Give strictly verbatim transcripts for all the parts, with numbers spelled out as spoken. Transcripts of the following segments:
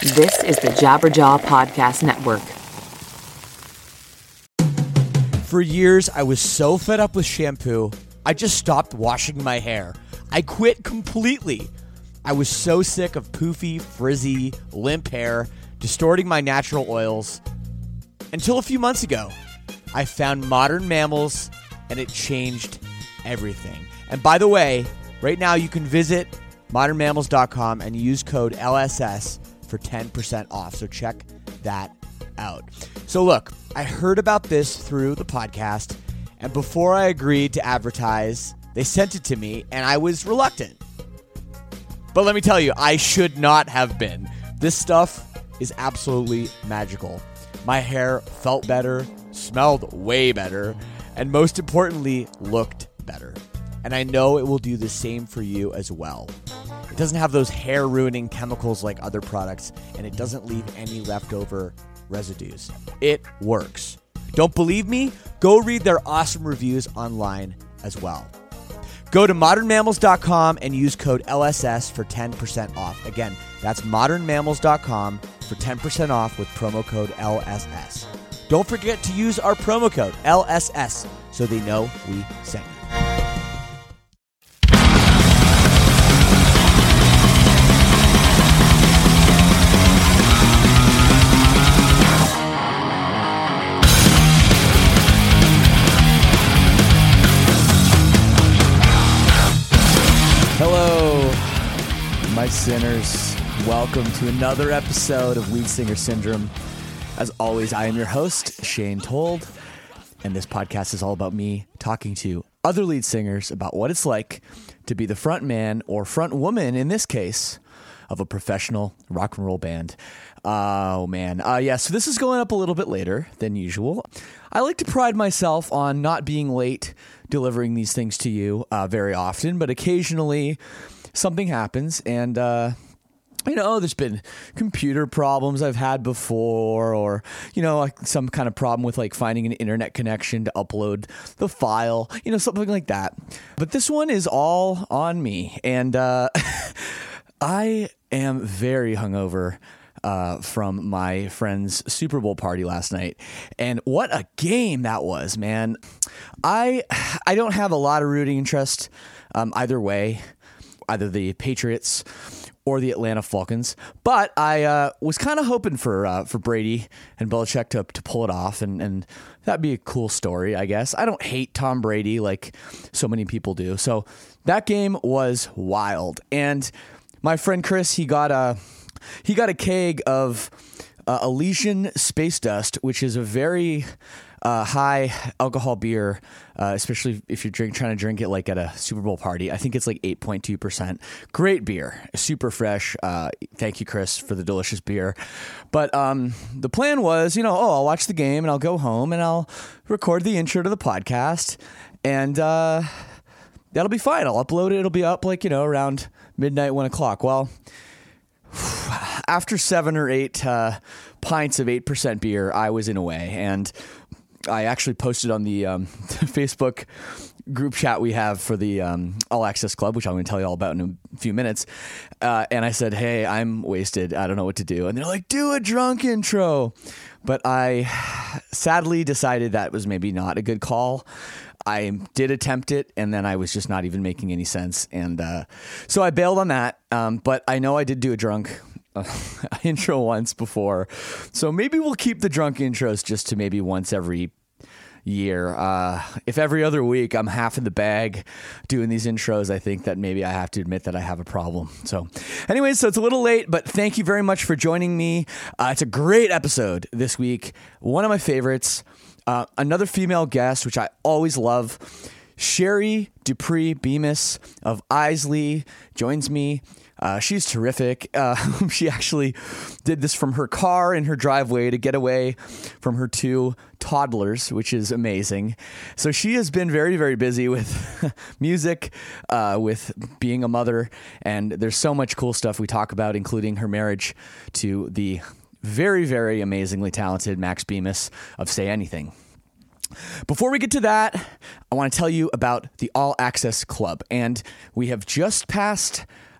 This is the Jabberjaw Podcast Network. For years, I was so fed up with shampoo, I just stopped washing my hair. I quit completely. I was so sick of poofy, frizzy, limp hair, distorting my natural oils. Until a few months ago, I found Modern Mammals, and it changed everything. And by the way, right now you can visit modern mammals dot com and use code L S S for ten percent off. So check that out. So look, I heard about this through the podcast, and before I agreed to advertise, they sent it to me, and I was reluctant. But let me tell you, I should not have been. This stuff is absolutely magical. My hair felt better, smelled way better, and most importantly, looked better. And I know it will do the same for you as well. It doesn't have those hair-ruining chemicals like other products, and it doesn't leave any leftover residues. It works. Don't believe me? Go read their awesome reviews online as well. Go to modern mammals dot com and use code L S S for ten percent off. Again, that's modern mammals dot com for ten percent off with promo code L S S. Don't forget to use our promo code L S S so they know we sent you. Hello, my sinners. Welcome to another episode of Lead Singer Syndrome. As always, I am your host, Shane Told, and this podcast is all about me talking to other lead singers about what it's like to be the front man or front woman, in this case, of a professional rock and roll band. Oh, man. Uh, yeah, so this is going up a little bit later than usual. I like to pride myself on not being late delivering these things to you uh, very often, but occasionally something happens, and uh, you know, there's been computer problems I've had before, or you know, like some kind of problem with like finding an internet connection to upload the file, you know, something like that. But this one is all on me, and uh, I am very hungover. Uh, from my friend's Super Bowl party last night. And what a game that was, man. I I don't have a lot of rooting interest um, either way, either the Patriots or the Atlanta Falcons. But I uh, was kind of hoping for uh, for Brady and Belichick to, to pull it off, and, and that'd be a cool story, I guess. I don't hate Tom Brady like so many people do. So that game was wild. And my friend Chris, he got a... He got a keg of uh, Elysian Space Dust, which is a very uh, high alcohol beer, uh, especially if you're drink, trying to drink it like at a Super Bowl party. I think it's like eight point two percent. Great beer. Super fresh. Uh, thank you, Chris, for the delicious beer. But um, the plan was, you know, oh, I'll watch the game and I'll go home and I'll record the intro to the podcast. And uh, that'll be fine. I'll upload it. It'll be up like, you know, around midnight, one o'clock. Well, after seven or eight uh, pints of eight percent beer, I was in a way. And I actually posted on the um, Facebook group chat we have for the um, All Access Club, which I'm going to tell you all about in a few minutes. Uh, and I said, hey, I'm wasted. I don't know what to do. And they're like, do a drunk intro. But I sadly decided that was maybe not a good call. I did attempt it, and then I was just not even making any sense. And uh, so I bailed on that. Um, but I know I did do a drunk uh, intro once before. So maybe we'll keep the drunk intros just to maybe once every year. Uh, if every other week I'm half in the bag doing these intros, I think that maybe I have to admit that I have a problem. So anyways, so it's a little late, but thank you very much for joining me. Uh, it's a great episode this week. One of my favorites. Uh, another female guest, which I always love, Sherry Dupree Bemis of Isley, joins me. Uh, she's terrific. Uh, she actually did this from her car in her driveway to get away from her two toddlers, which is amazing. So she has been very, very busy with music, uh, with being a mother, and there's so much cool stuff we talk about, including her marriage to the very, very amazingly talented Max Bemis of Say Anything. Before we get to that, I want to tell you about the All Access Club. And we have just passed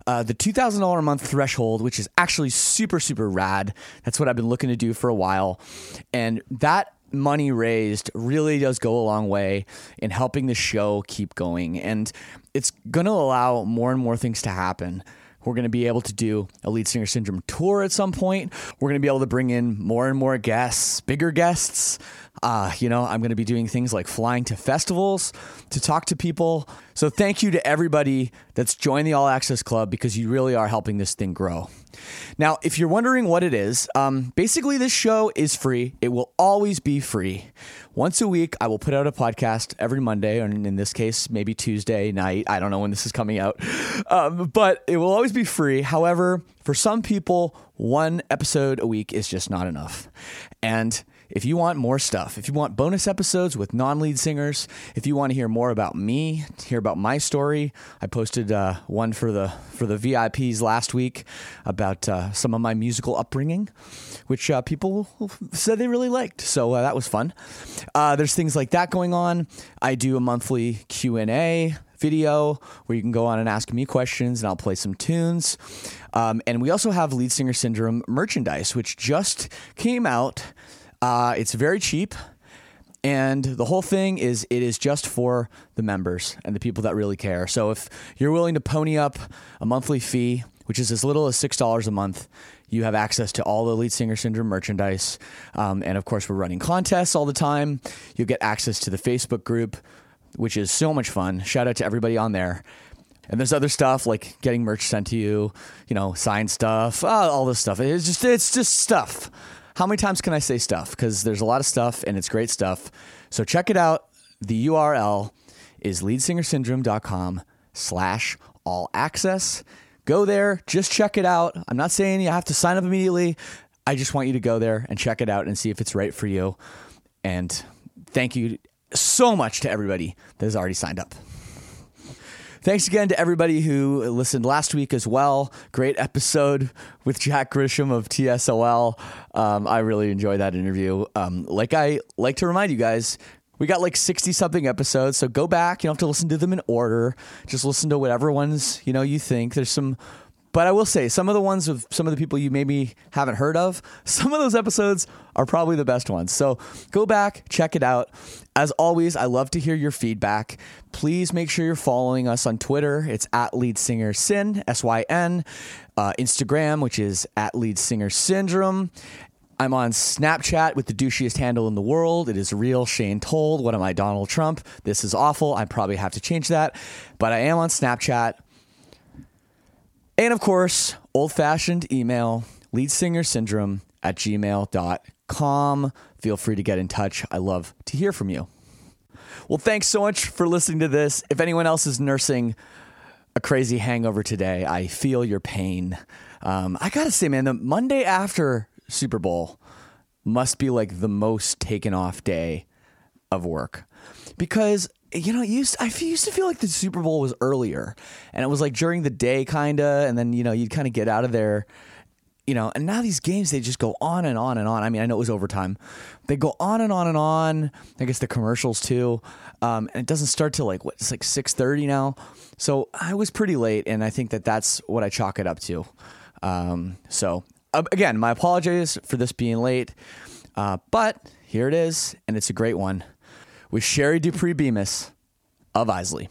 uh, the two thousand dollars a month threshold, which is actually super, super rad. That's what I've been looking to do for a while. And that money raised really does go a long way in helping the show keep going. And it's going to allow more and more things to happen. We're going to be able to do a Lead Singer Syndrome tour at some point. We're going to be able to bring in more and more guests, bigger guests. Uh, you know, I'm going to be doing things like flying to festivals to talk to people. So thank you to everybody that's joined the All Access Club, because you really are helping this thing grow. Now, if you're wondering what it is, um, basically this show is free. It will always be free. Once a week, I will put out a podcast every Monday, or in this case, maybe Tuesday night. I don't know when this is coming out, um, but it will always be free. However, for some people, one episode a week is just not enough. And if you want more stuff, if you want bonus episodes with non-lead singers, if you want to hear more about me, hear about my story, I posted uh, one for the for the V I Ps last week about uh, some of my musical upbringing, which uh, people said they really liked. So uh, that was fun. Uh, there's things like that going on. I do a monthly Q and A video where you can go on and ask me questions, and I'll play some tunes. Um, and we also have Lead Singer Syndrome merchandise, which just came out. Uh, it's very cheap, and the whole thing is it is just for the members and the people that really care. So if you're willing to pony up a monthly fee, which is as little as six dollars a month, you have access to all the Lead Singer Syndrome merchandise. Um, and of course, we're running contests all the time. You'll get access to the Facebook group, which is so much fun. Shout out to everybody on there. And there's other stuff like getting merch sent to you, you know, signed stuff, uh, all this stuff. It's just, it's just stuff. How many times can I say stuff? Because there's a lot of stuff, and it's great stuff. So check it out. The U R L is leadsingersyndrome.com slash all access. Go there. Just check it out. I'm not saying you have to sign up immediately. I just want you to go there and check it out and see if it's right for you. And thank you so much to everybody that has already signed up. Thanks again to everybody who listened last week as well. Great episode with Jack Grisham of T S O L. Um, I really enjoyed that interview. Um, like I like to remind you guys, we got like sixty something episodes, so go back. You don't have to listen to them in order. Just listen to whatever ones, you know, you think. There's some, but I will say some of the ones of some of the people you maybe haven't heard of, some of those episodes are probably the best ones. So go back, check it out. As always, I love to hear your feedback. Please make sure you're following us on Twitter. It's at Lead Singer Syn, S Y N. Uh, Instagram, which is at Lead Singer Syndrome. I'm on Snapchat with the douchiest handle in the world. It is real Shane Told. What am I, Donald Trump? This is awful. I probably have to change that. But I am on Snapchat. And of course, old-fashioned email, leadsingersyndrome at gmail dot com. Feel free to get in touch. I love to hear from you. Well, thanks so much for listening to this. If anyone else is nursing a crazy hangover today, I feel your pain. Um, I gotta say, man, the Monday after Super Bowl must be like the most taken off day of work, because you know, used I used to feel like the Super Bowl was earlier, and it was like during the day, kinda, and then you know you'd kind of get out of there, you know. And now these games, they just go on and on and on. I mean, I know it was overtime. They go on and on and on. I guess the commercials too, um, and it doesn't start till like what? It's like six thirty now. So I was pretty late, and I think that that's what I chalk it up to. Um, so uh, again, my apologies for this being late, uh, but here it is, and it's a great one. With Sherry Dupree Bemis of Isley.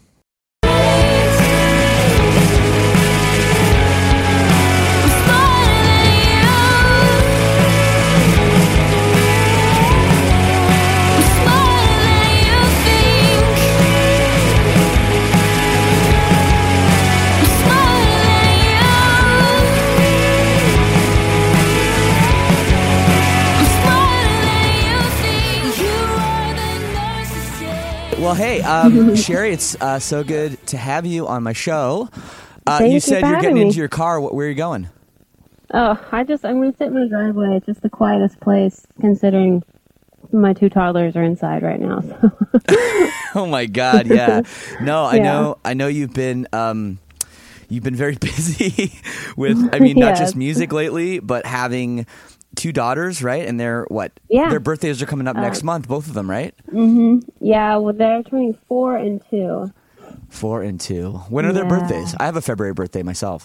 Well, hey, um, Sherry, it's uh, so good to have you on my show. Uh, Thank you you said for you're getting having me. into your car. Where are you going? Oh, I just, I'm going to sit in my driveway. It's just the quietest place, considering my two toddlers are inside right now. So. Oh my God, yeah. No, I Yeah. know, I know you've been, um, you've been very busy with, I mean, not Yes. just music lately, but having two daughters, right? And they're what? Yeah. Their birthdays are coming up next month, both of them, right? Yeah, well, they're turning four and two. Four and two. When are their Yeah. birthdays? I have a February birthday myself.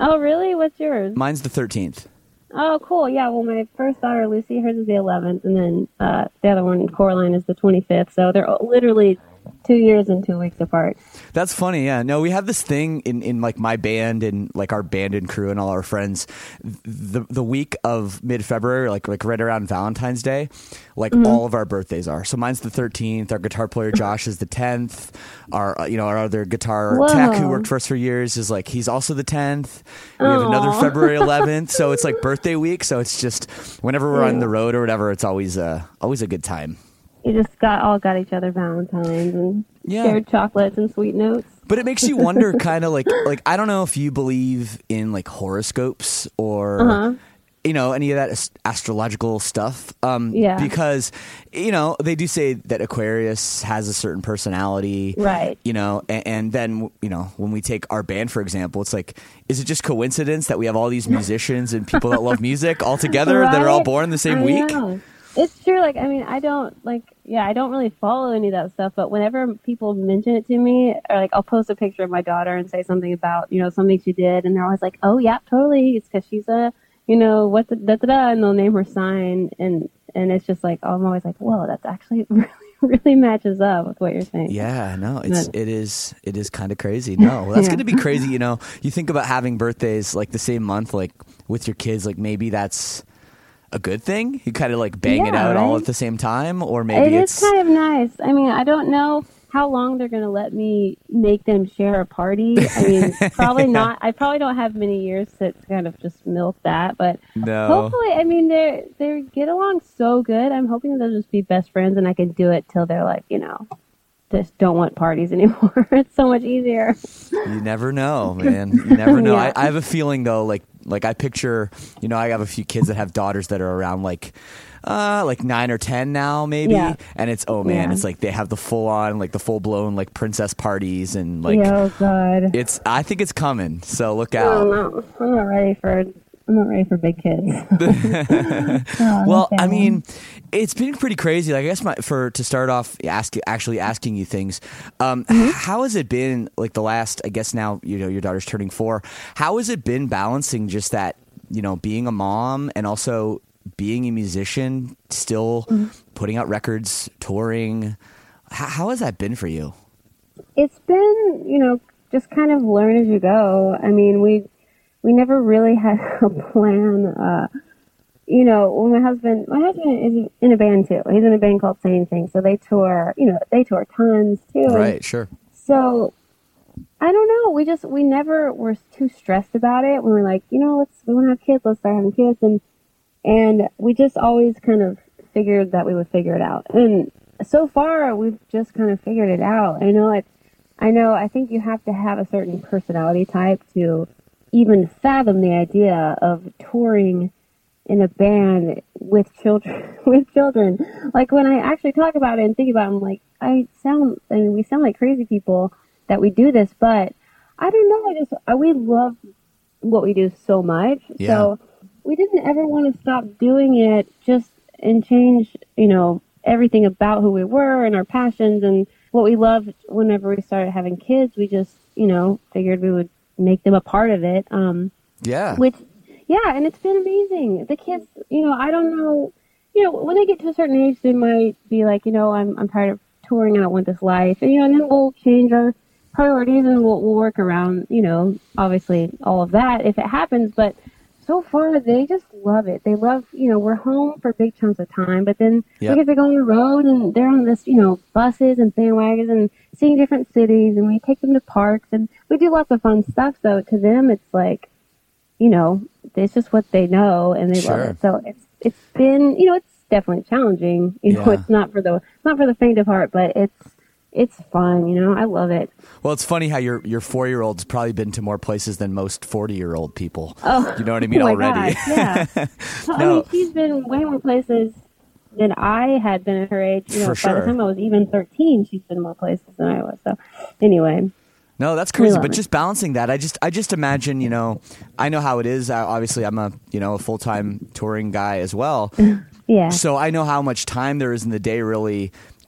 Oh, really? What's yours? Mine's the thirteenth. Oh, cool. Yeah, well, my first daughter, Lucy, hers is the eleventh, and then uh, the other one, Coraline, is the twenty-fifth. So they're literally two years and two weeks apart. That's funny. Yeah. No, we have this thing in, in like my band and like our band and crew and all our friends. The the week of mid-February, like like right around Valentine's Day, like mm-hmm. all of our birthdays are. So mine's the thirteenth. Our guitar player Josh is the tenth. Our you know our other guitar Whoa. tech who worked for us for years is like he's also the tenth. We have Aww. another February eleventh. So it's like birthday week. So it's just whenever we're yeah. on the road or whatever, it's always uh always a good time. You just got all got each other Valentines and yeah. shared chocolates and sweet notes. But it makes you wonder, kind of like like I don't know if you believe in like horoscopes or uh-huh. you know any of that ast- astrological stuff. Um, yeah. Because you know they do say that Aquarius has a certain personality, right? You know, and, and then you know when we take our band for example, it's like, is it just coincidence that we have all these musicians and people that love music all together right? that are all born the same I week? know. It's true. Like, I mean, I don't like, yeah, I don't really follow any of that stuff. But whenever people mention it to me, or like, I'll post a picture of my daughter and say something about, you know, something she did, and they're always like, "Oh, yeah, totally. It's because she's a, you know, what the da da da," and they'll name her sign, and and it's just like, oh, I'm always like, whoa, that's actually really, really matches up with what you're saying. Yeah, no, it's it is it is kind of crazy. No, well, that's yeah. going to be crazy. You know, you think about having birthdays like the same month, like with your kids, like maybe that's a good thing. You kind of like bang yeah, it out right? all at the same time, or maybe it it's is kind of nice. I mean, I don't know how long they're going to let me make them share a party. I mean, probably yeah. not. I probably don't have many years to kind of just milk that, but no. hopefully, I mean, they they get along so good. I'm hoping they'll just be best friends, and I can do it till they're like, you know, just don't want parties anymore. It's so much easier. You never know, man. You never know. yeah. I, I have a feeling though, like like I picture, you know, I have a few kids that have daughters that are around like uh like nine or ten now maybe, yeah. and it's oh man, yeah. it's like they have the full on like the full blown like princess parties and like oh god, it's I think it's coming. So look out. I don't know. I'm not ready for. I'm not ready for big kids. oh, well, I mean, it's been pretty crazy. Like, I guess my, for to start off, ask actually asking you things. Um, mm-hmm. How has it been? Like the last, I guess now you know your daughter's turning four. How has it been balancing just that, you know, being a mom and also being a musician, still mm-hmm. putting out records, touring? How, how has that been for you? It's been, you know, just kind of learn as you go. I mean, we. We never really had a plan. Uh, you know, when my husband, my husband is in a band too. He's in a band called Same Thing. So they tour, you know, they tour tons too. Right, sure. So I don't know. We just, we never were too stressed about it. We were like, you know, let's, we want to have kids. Let's start having kids. And, and we just always kind of figured that we would figure it out. And so far we've just kind of figured it out. I know it, I know, I think you have to have a certain personality type to even fathom the idea of touring in a band with children. with children, like when I actually talk about it and think about it, I'm like, I sound. I mean, we sound like crazy people that we do this, but I don't know. I just I, we love what we do so much, yeah. so we didn't ever want to stop doing it. Just and change, you know, everything about who we were and our passions and what we loved. Whenever we started having kids, we just, you know, figured we would make them a part of it. Um, yeah. Which, yeah, and it's been amazing. The kids, you know, I don't know, you know, when they get to a certain age, they might be like, you know, I'm I'm tired of touring. I don't want this life, and you know, and then we'll change our priorities and we'll we'll work around, you know, obviously all of that if it happens. But so far, they just love it. They love, you know, we're home for big chunks of time, but then yep. we get to go on the road and they're on this, you know, buses and bandwagons and seeing different cities, and we take them to parks and we do lots of fun stuff. So to them, it's like, you know, it's just what they know and they sure. love it. So it's it's been, you know, it's definitely challenging. You know, yeah. it's not for the not for the faint of heart, but it's it's fun. You know, I love it. Well, it's funny how your your four year old's probably been to more places than most forty year old people. Oh, you know what I mean? oh my already, gosh, yeah. So, no. I mean, she's been way more places than I had been at her age. You know, for by sure. the time I was even thirteen, she's been more places than I was. So, anyway. No, that's crazy. But it. just balancing that, I just, I just imagine, you know, I know how it is. I, obviously, I'm a, you know, a full time touring guy as well. Yeah. So I know how much time there is in the day, really,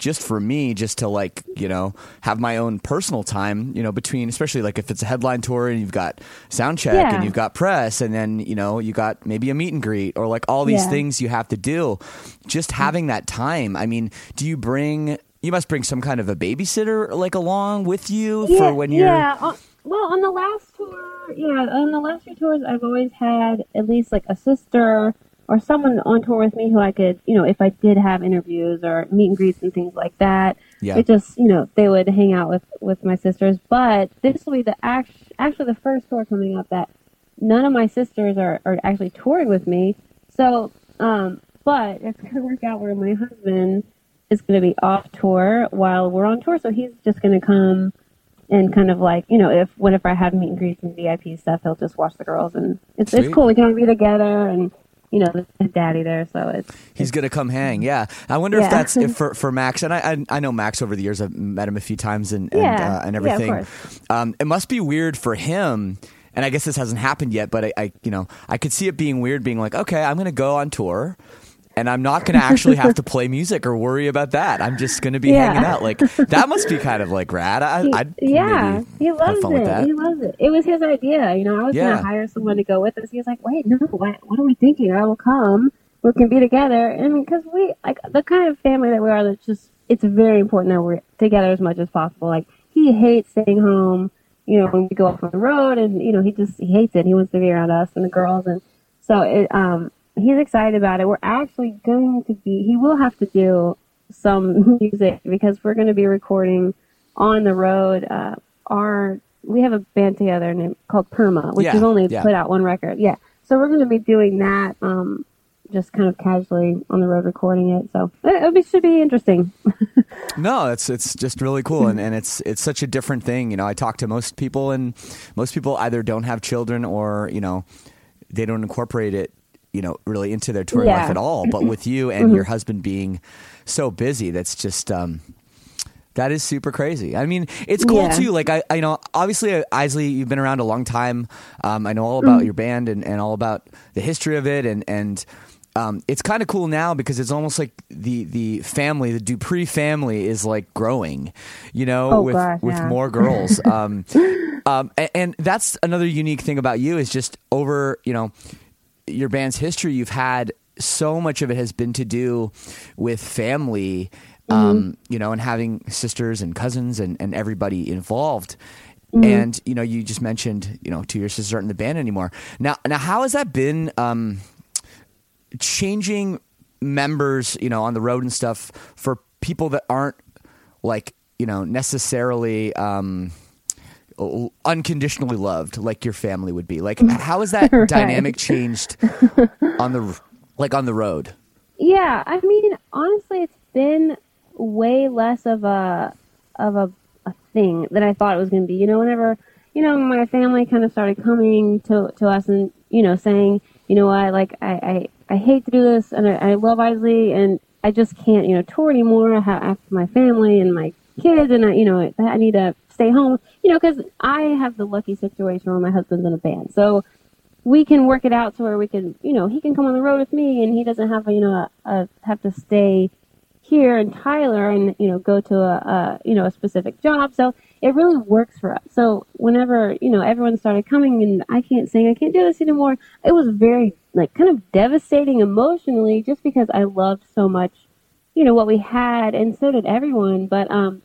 just for me, just to like, you know, have my own personal time, you know, between, especially like if it's a headline tour and you've got sound check Yeah. and you've got press and then, you know, you got maybe a meet and greet or like all these Yeah. things you have to do. Just having that time. I mean, do you bring, you must bring some kind of a babysitter like along with you yeah, for when you're. Yeah. Uh, well, on the last tour, yeah, on the last few tours, I've always had at least like a sister or someone on tour with me who I could, you know, if I did have interviews or meet and greets and things like that, Yeah. it just, you know, they would hang out with, with my sisters. But this will be the act, actually the first tour coming up that none of my sisters are, are actually touring with me. So, um, but it's going to work out where my husband is going to be off tour while we're on tour. So he's just going to come and kind of like, you know, if whenever I have meet and greets and V I P stuff, he'll just watch the girls. And it's, Sweet. it's cool. We can all be together and, you know, there's daddy there, so it's... He's going to come hang, yeah. I wonder Yeah. if that's if for, for Max, and I, I I know Max over the years. I've met him a few times and, and, Yeah. uh, and Yeah, of everything. course. um, it must be weird for him, and I guess this hasn't happened yet, but I, I you know, I could see it being weird being like, okay, I'm going to go on tour, and I'm not going to actually have to play music or worry about that. I'm just going to be Yeah. hanging out. Like, that must be kind of like rad. I, I'd yeah, maybe he have loves fun with that. it. He loves it. It was his idea. You know, I was Yeah. going to hire someone to go with us. He was like, wait, no, what, what are we thinking? I will come. We can be together. And because we, like, the kind of family that we are, that's just, it's very important that we're together as much as possible. Like, he hates staying home, you know, when we go off on the road. And, you know, he just, he hates it. He wants to be around us and the girls. And so it, um, he's excited about it. We're actually going to be, he will have to do some music because we're going to be recording on the road. Uh, our, we have a band together named called Perma, which Yeah, has only yeah. put out one record. Yeah. So we're going to be doing that, um, just kind of casually on the road recording it. So it, it be- should be interesting. No, it's it's just really cool, and, and it's it's such a different thing. You know, I talk to most people, and most people either don't have children or, you know, they don't incorporate it, you know, really into their touring Yeah. life at all. But with you and your husband being so busy, that's just um, that is super crazy. I mean, it's cool Yeah. too. Like I, I you know, obviously, uh, Isley, you've been around a long time. Um, I know all about your band and, and all about the history of it, and and. Um, it's kind of cool now because it's almost like the, the family, the Dupree family is like growing, you know, Oh, with, gosh, with yeah. more girls. Um, um, and, and that's another unique thing about you is just over, you know, your band's history. You've had so much of it has been to do with family, um, Mm-hmm. you know, and having sisters and cousins and, and everybody involved. Mm-hmm. And, you know, you just mentioned, you know, two of your sisters aren't in the band anymore. Now, now, how has that been, um, changing members, you know, on the road and stuff for people that aren't like, you know, necessarily um, unconditionally loved like your family would be? Like, how has that Right. dynamic changed on the like on the road? Yeah, I mean, honestly, it's been way less of a of a, a thing than I thought it was going to be. You know, whenever you know my family kind of started coming to to us and you know saying, you know what, like I I, I hate to do this and I, I love Isley and I just can't you know tour anymore. I have, I have my family and my kids and I you know I need to stay home. You know, because I have the lucky situation where my husband's in a band, so we can work it out to where we can, you know, he can come on the road with me and he doesn't have, a, you know, a, a, have to stay here in Tyler and, you know, go to a, a, you know, a specific job. So it really works for us. So whenever, you know, everyone started coming and I can't sing, I can't do this anymore, it was very, like, kind of devastating emotionally just because I loved so much, you know, what we had and so did everyone. But um,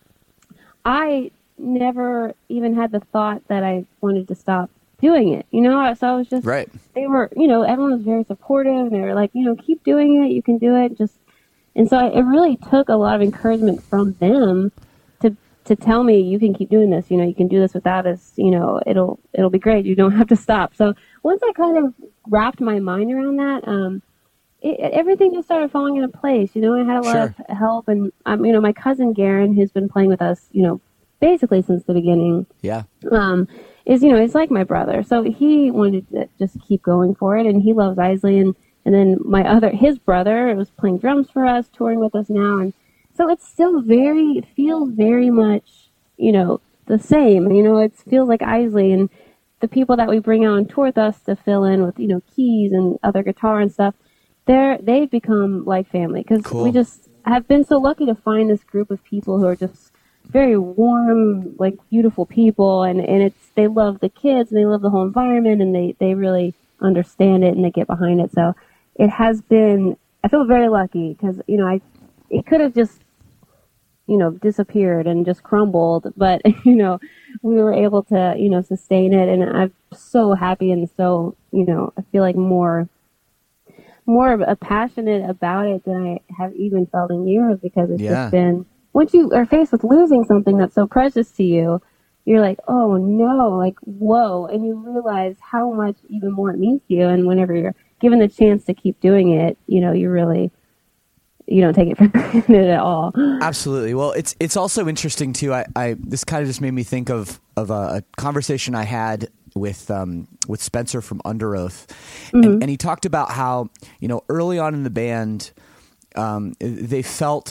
I never even had the thought that I wanted to stop doing it, you know, so I was just, Right. they were, you know, everyone was very supportive. They were like, you know, keep doing it. You can do it. Just, and so it really took a lot of encouragement from them to, to tell me, you can keep doing this. You know, you can do this without us. You know, it'll, it'll be great. You don't have to stop. So once I kind of wrapped my mind around that, um, it, everything just started falling into place. You know, I had a lot Sure. of help and, um, you know, my cousin Garen, who's been playing with us, you know, basically since the beginning, Yeah. um, is, you know, it's like my brother. So he wanted to just keep going for it, and he loves Isley. And, and then my other, his brother was playing drums for us, touring with us now. And so it's still very, it feels very much, you know, the same. You know, it feels like Isley. And the people that we bring on tour with us to fill in with, you know, keys and other guitar and stuff, they're, they've become like family. Because Cool. we just, have been so lucky to find this group of people who are just very warm, like beautiful people, and, and it's they love the kids and they love the whole environment, and they, they really understand it and they get behind it. So it has been, I feel very lucky because, you know, I it could have just, you know, disappeared and just crumbled, but, you know, we were able to, you know, sustain it, and I'm so happy and so, you know, I feel like more more of a passionate about it than I have even felt in years, because it's Yeah. just been, once you are faced with losing something that's so precious to you, you're like, oh no, like, whoa. And you realize how much even more it means to you. And whenever you're given the chance to keep doing it, you know, you really, you don't take it for granted at all. Absolutely. Well, it's it's also interesting too. I, I this kind of just made me think of of a, a conversation I had with um, with Spencer from Under Oath, Mm-hmm. and, and he talked about how, you know, early on in the band, um, they felt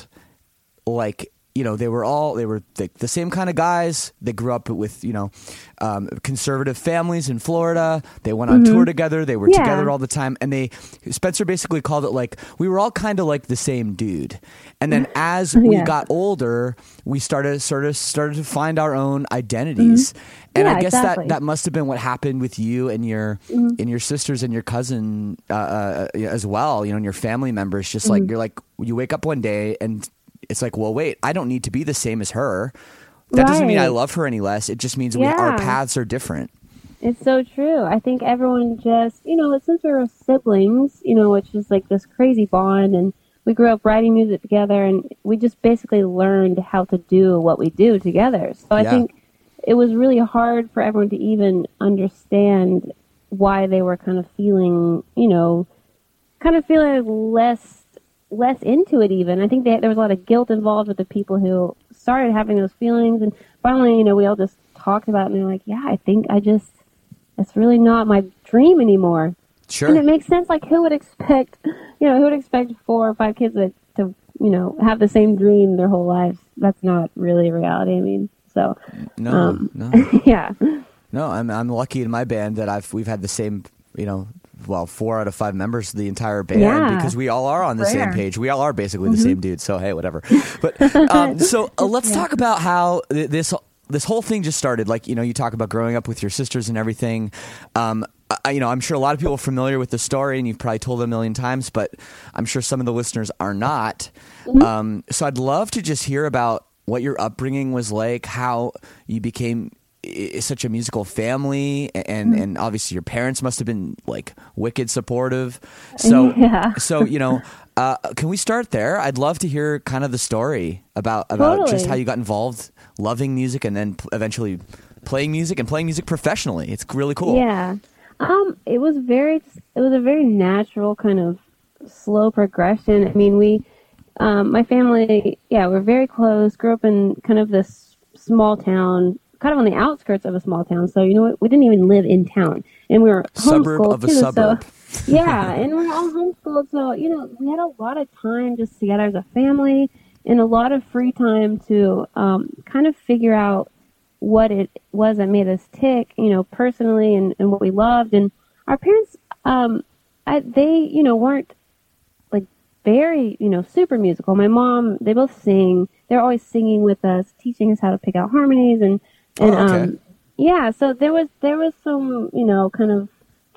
like, you know, they were all, they were the, the same kind of guys. They grew up with, you know, um, conservative families in Florida. They went on tour together. They were Yeah. together all the time. And they, Spencer basically called it like, we were all kind of like the same dude. And then as we Yeah. got older, we started sort of started to find our own identities. And Yeah, I guess exactly. that, that must have been what happened with you and your, and your sisters and your cousin, uh, uh, as well, you know, and your family members. Just like, you're like, you wake up one day and it's like, well, wait, I don't need to be the same as her. That doesn't mean I Right. love her any less. It just means we, our Yeah. paths are different. It's so true. I think everyone just, you know, since we were siblings, you know, which is like this crazy bond, and we grew up writing music together, and we just basically learned how to do what we do together. So I Yeah. think it was really hard for everyone to even understand why they were kind of feeling, you know, kind of feeling less less into it even. I think they, there was a lot of guilt involved with the people who started having those feelings, and finally, you know, we all just talked about it, and they're like, yeah, I think I just, it's really not my dream anymore. Sure. And it makes sense. Like, who would expect, you know, who would expect four or five kids to, to, you know, have the same dream their whole lives? That's not really reality. I mean, so, No, um, no, yeah. no. I'm I'm lucky in my band that I've we've had the same, you know, well, four out of five members of the entire band, Yeah. because we all are on the same Rare. page. We all are basically the same dude. So hey, whatever. But um, so uh, let's talk about how th- this this whole thing just started. Like, you know, you talk about growing up with your sisters and everything. Um, I, you know, I'm sure a lot of people are familiar with the story, and you've probably told it a million times, but I'm sure some of the listeners are not. Um, so I'd love to just hear about what your upbringing was like, how you became i- such a musical family, and and obviously your parents must have been like wicked supportive. So Yeah. so you know, uh, can we start there? I'd love to hear kind of the story about about just Totally. how you got involved, loving music, and then p- eventually playing music and playing music professionally. It's really cool. Yeah. Um, it was very, it was a very natural kind of slow progression. I mean, we, um, my family, yeah, we're very close, grew up in kind of this small town, kind of on the outskirts of a small town. So, you know what, we didn't even live in town, and we were Suburb homeschooled of a too, suburb. So, yeah, and we're all homeschooled. So, you know, we had a lot of time just together as a family, and a lot of free time to, um, kind of figure out what it was that made us tick, you know, personally, and, and what we loved. And our parents, um, I, they, you know, weren't like very, you know, super musical. My mom, they both sing. They're always singing with us, teaching us how to pick out harmonies, and, and, Oh, okay. um, yeah, so there was, there was some, you know, kind of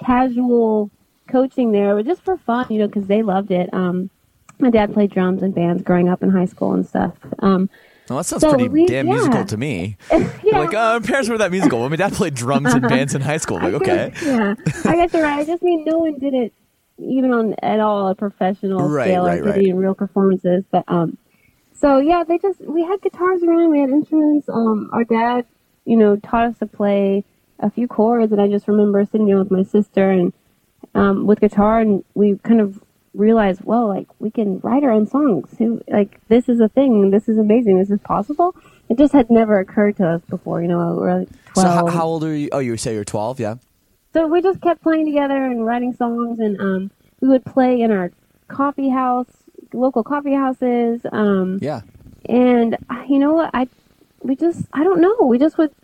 casual coaching there, but just for fun, you know, because they loved it. Um, my dad played drums in bands growing up in high school and stuff. Um, Well, that sounds So pretty we- damn yeah. musical to me. yeah. Like, oh, our parents were that musical. Well, my dad played drums in bands in high school. I'm like, I okay. guess- yeah, I guess you're right. I just mean no one did it even on at all a professional Right, scale, right, or did right. it in real performances. But um, so yeah, they just we had guitars around, we had instruments. Um, our dad, you know, taught us to play a few chords, and I just remember sitting down with my sister and um, with guitar, and we kind of realized, well, like we can write our own songs. Who like this is a thing. This is amazing. This is possible. It just had never occurred to us before. You know, we were like So twelve. how, how old are you? Oh, you say you're twelve, yeah? So we just kept playing together and writing songs, and um, we would play in our coffee house, local coffee houses. Um, Yeah. and uh, you know what? I we just I don't know. We just would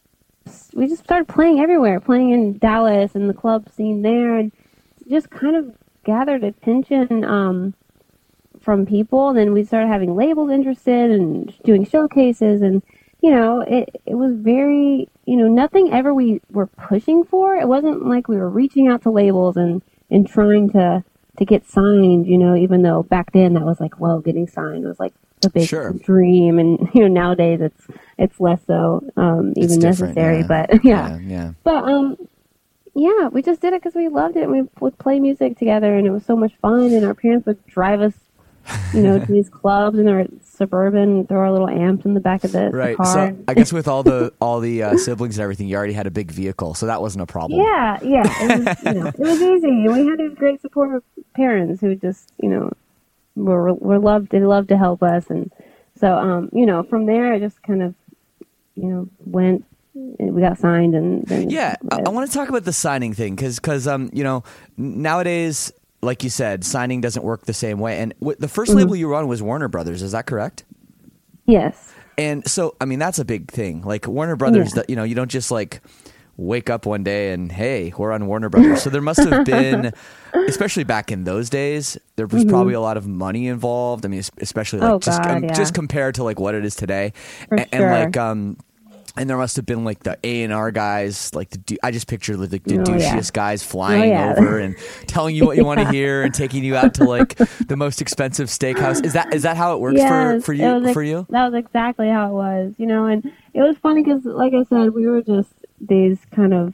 we just started playing everywhere, playing in Dallas and the club scene there, and just kind of gathered attention um, from people. Then we started having labels interested and doing showcases, and you know, it it was very, you know, nothing ever we were pushing for. It wasn't like we were reaching out to labels and and trying to to get signed. You know, even though back then that was like, whoa, getting signed was like the big Sure. dream, and you know, nowadays it's it's less so um, even necessary. Yeah. But yeah. yeah, yeah. But um. Yeah, we just did it because we loved it. And we would play music together, and it was so much fun. And our parents would drive us, you know, to these clubs in our Suburban, throw our little amps in the back of the, Right. the car. So I guess with all the all the uh, siblings and everything, you already had a big vehicle, so that wasn't a problem. Yeah, yeah, it was, you know, it was easy. And we had these great supportive parents who just, you know, were were loved. They loved to help us, and so um, you know, from there, I just kind of, you know, went. We got signed, and then yeah, I, I want to talk about the signing thing because, because um, you know, nowadays, like you said, signing doesn't work the same way. And w- the first mm-hmm. label you were on was Warner Brothers. Is that correct? Yes. And so, I mean, that's a big thing. Like Warner Brothers, Yeah. that you know, you don't just like wake up one day and hey, we're on Warner Brothers. So there must have been, especially back in those days, there was mm-hmm. probably a lot of money involved. I mean, especially like Oh, just God, um, yeah. just compared to like what it is today, For and, sure. and like um. And there must have been like the A and R guys, like the du- I just picture like the Oh, douchiest yeah. guys flying Oh, yeah. over and telling you what you want to Yeah. hear and taking you out to like the most expensive steakhouse. Is that is that how it works Yes, for for it you was ex- for you? That was exactly how it was, you know, and it was funny because, like I said, we were just these kind of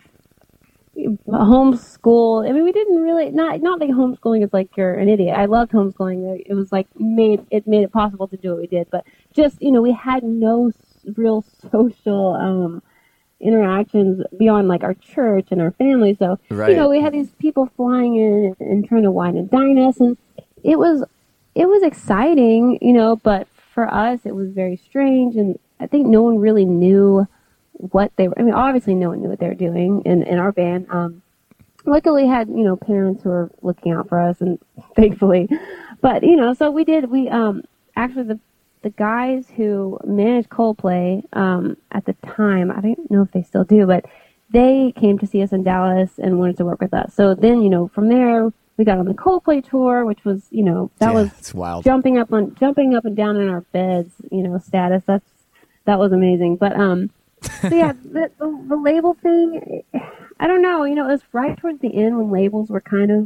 homeschool. I mean, we didn't really not not like homeschooling is like you're an idiot. I loved homeschooling. It was like made it made it possible to do what we did, but just you know, we had no s- real social um, interactions beyond like our church and our family. So Right. you know, we had these people flying in and trying to wine and dine us, and it was it was exciting, you know, but for us it was very strange, and I think no one really knew what they were. I mean, obviously no one knew what they were doing in, in our band. Um, luckily had, you know, parents who were looking out for us, and thankfully, but you know, so we did, we, um, actually the, the guys who managed Coldplay, um, at the time, I don't know if they still do, but they came to see us in Dallas and wanted to work with us. So then, you know, from there we got on the Coldplay tour, which was, you know, that Yeah, was it's wild. jumping up on, jumping up and down in our beds, you know, status. That's, that was amazing. But, um, so yeah, the, the, the label thing, I don't know, you know, it was right towards the end when labels were kind of,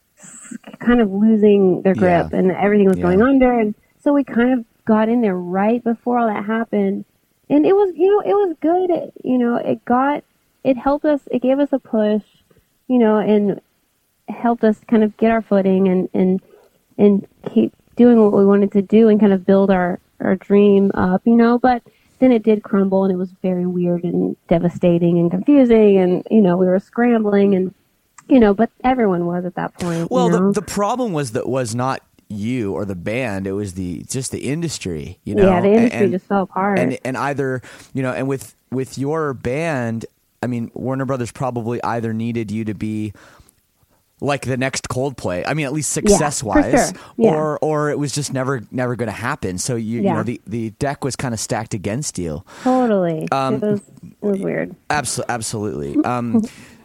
kind of losing their grip Yeah. and everything was Yeah. going under. And so we kind of got in there right before all that happened. And it was, you know, it was good. It, you know, it got, it helped us, it gave us a push, you know, and helped us kind of get our footing and, and, and keep doing what we wanted to do and kind of build our, our dream up, you know, but then it did crumble, and it was very weird and devastating and confusing, and, you know, we were scrambling, and, you know, but everyone was at that point. Well, you know? the the problem was that was not you or the band; it was the just the industry. You know, yeah, the industry and, just fell apart. and and either you know, and with with your band, I mean, Warner Brothers probably either needed you to be like the next Coldplay. I mean, at least success for wise, sure. Yeah. or or it was just never never going to happen. So you Yeah. you know the the deck was kind of stacked against you. Totally. Um, it was it was weird. Absolutely, absolutely. Um,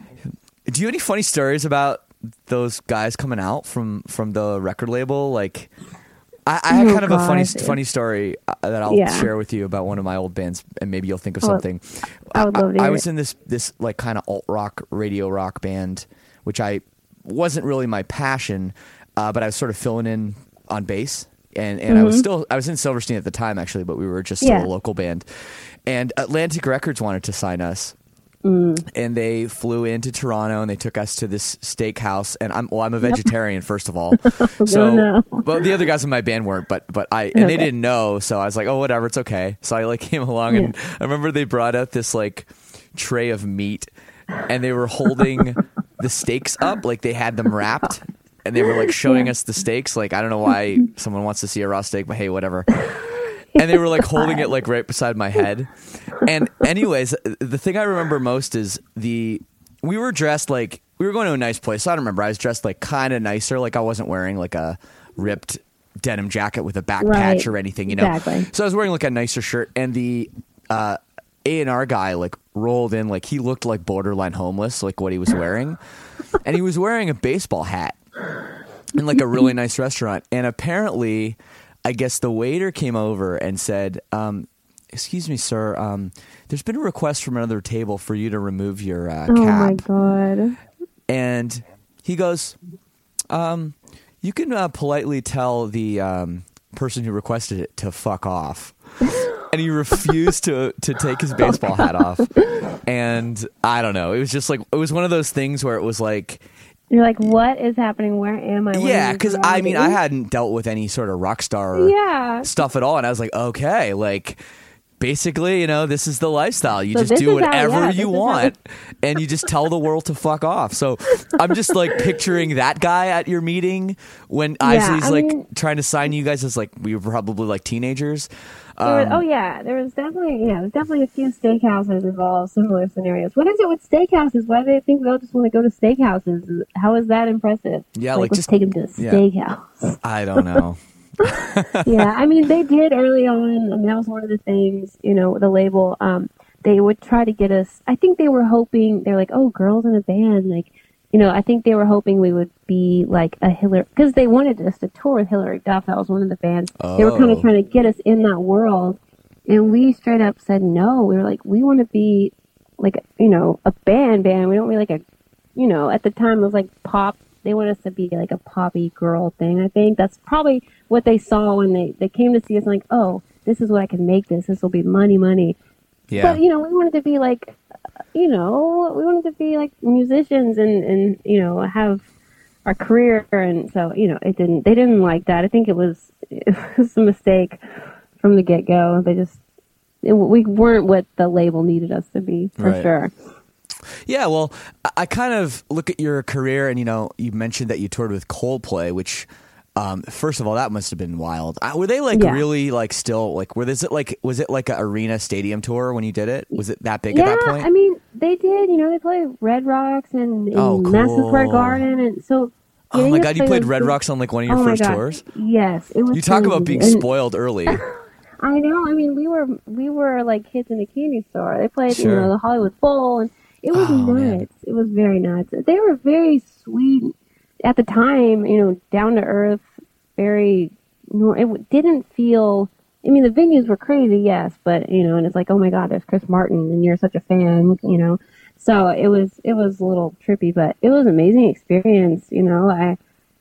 do you have any funny stories about those guys coming out from from the record label? Like, I, I had Oh, kind of a funny gosh. funny story uh, that I'll Yeah. share with you about one of my old bands, and maybe you'll think of Oh, something. I would love to I, hear was it. in this this like kind of alt rock, radio rock band, which I wasn't really my passion, uh, but I was sort of filling in on bass. And and I was still I was in Silverstein at the time actually, but we were just still Mm-hmm. Yeah. a local band. And Atlantic Records wanted to sign us. Mm. And they flew into Toronto and they took us to this steakhouse. And I'm well, I'm a vegetarian first of all. So, no. but the other guys in my band weren't. But but I and they Okay. didn't know. So I was like, oh, whatever, it's okay. So I like came along and I remember they brought out this like tray of meat, and they were holding the steaks up like they had them wrapped. And they were like showing us the steaks. Like, I don't know why someone wants to see a raw steak, but hey, whatever. And they were like holding it like right beside my head. And anyways, the thing I remember most is the, we were dressed like, we were going to a nice place. So I don't remember. I was dressed like kind of nicer. Like I wasn't wearing like a ripped denim jacket with a back Right. patch or anything, you know? Exactly. So I was wearing like a nicer shirt, and the, uh, A and R guy like rolled in, like he looked like borderline homeless, like what he was wearing. And he was wearing a baseball hat. in like a really nice restaurant. And apparently, I guess the waiter came over and said, um, excuse me, sir, um, there's been a request from another table for you to remove your uh, cap. Oh my God. And he goes, um, you can uh, politely tell the um, person who requested it to fuck off. And he refused to, to take his baseball hat off. And I don't know. It was just like, it was one of those things where it was like, you're like, what is happening? Where am I? What yeah, is because I mean, I hadn't dealt with any sort of rock star yeah. stuff at all. And I was like, okay, like, basically, you know, this is the lifestyle. You So just do this is how- whatever yeah, you this is how- want, and you just tell the world to fuck off. So I'm just like picturing that guy at your meeting when Yeah, Isley's I like mean- trying to sign you guys as like we were probably like teenagers. There was, Um, oh yeah, there was definitely yeah, there's definitely a few steakhouses involved, similar scenarios. What is it with steakhouses? Why do they think we all just want to go to steakhouses? How is that impressive? Yeah, like, like, let's just- take them to a yeah. steakhouse. I don't know. Yeah, I mean they did early on. I mean that was one of the things, you know, the label. Um, they would try to get us. I think they were hoping they're like, oh, girls in a band, like. You know, I think they were hoping we would be like a Hillary, because they wanted us to tour with Hillary Duff. That was one of the bands. They were kind Oh. of trying to get us in that world. And we straight up said no. We were like, we want to be like, you know, a band band. We don't be like a, you know, at the time it was like pop. They want us to be like a poppy girl thing. I think that's probably what they saw when they, they came to see us like, oh, this is what I can make this. This will be money, money. Yeah. But, you know, we wanted to be like, you know, we wanted to be like musicians and, and, you know, have our career. And so, you know, it didn't, they didn't like that. I think it was, it was a mistake from the get go. They just, it, we weren't what the label needed us to be for Right. sure. Yeah, well, I- I kind of look at your career, and you know, you mentioned that you toured with Coldplay, which, um, first of all, that must have been wild. Uh, were they like Yeah. really like still like? Were this it like? Was it like an arena stadium tour when you did it? Was it that big Yeah, at that point? I mean, they did, you know, they played Red Rocks and, and Oh, Madison Square cool. Garden. And so, oh getting my to god, you play played those Red big- Rocks on like one of your Oh my first God. tours. Yes, it was. You talk about crazy. being And- spoiled early. I know. I mean, we were we were like kids in a candy store. They played, Sure. you know, the Hollywood Bowl, and it was Oh, nuts. man. It was very nuts. They were very sweet at the time. You know, down to earth, very. Nor- it w- didn't feel. I mean, the venues were crazy, yes, but you know, and it's like, oh my God, there's Chris Martin, and you're such a fan, you know. So it was it was a little trippy, but it was an amazing experience. You know, I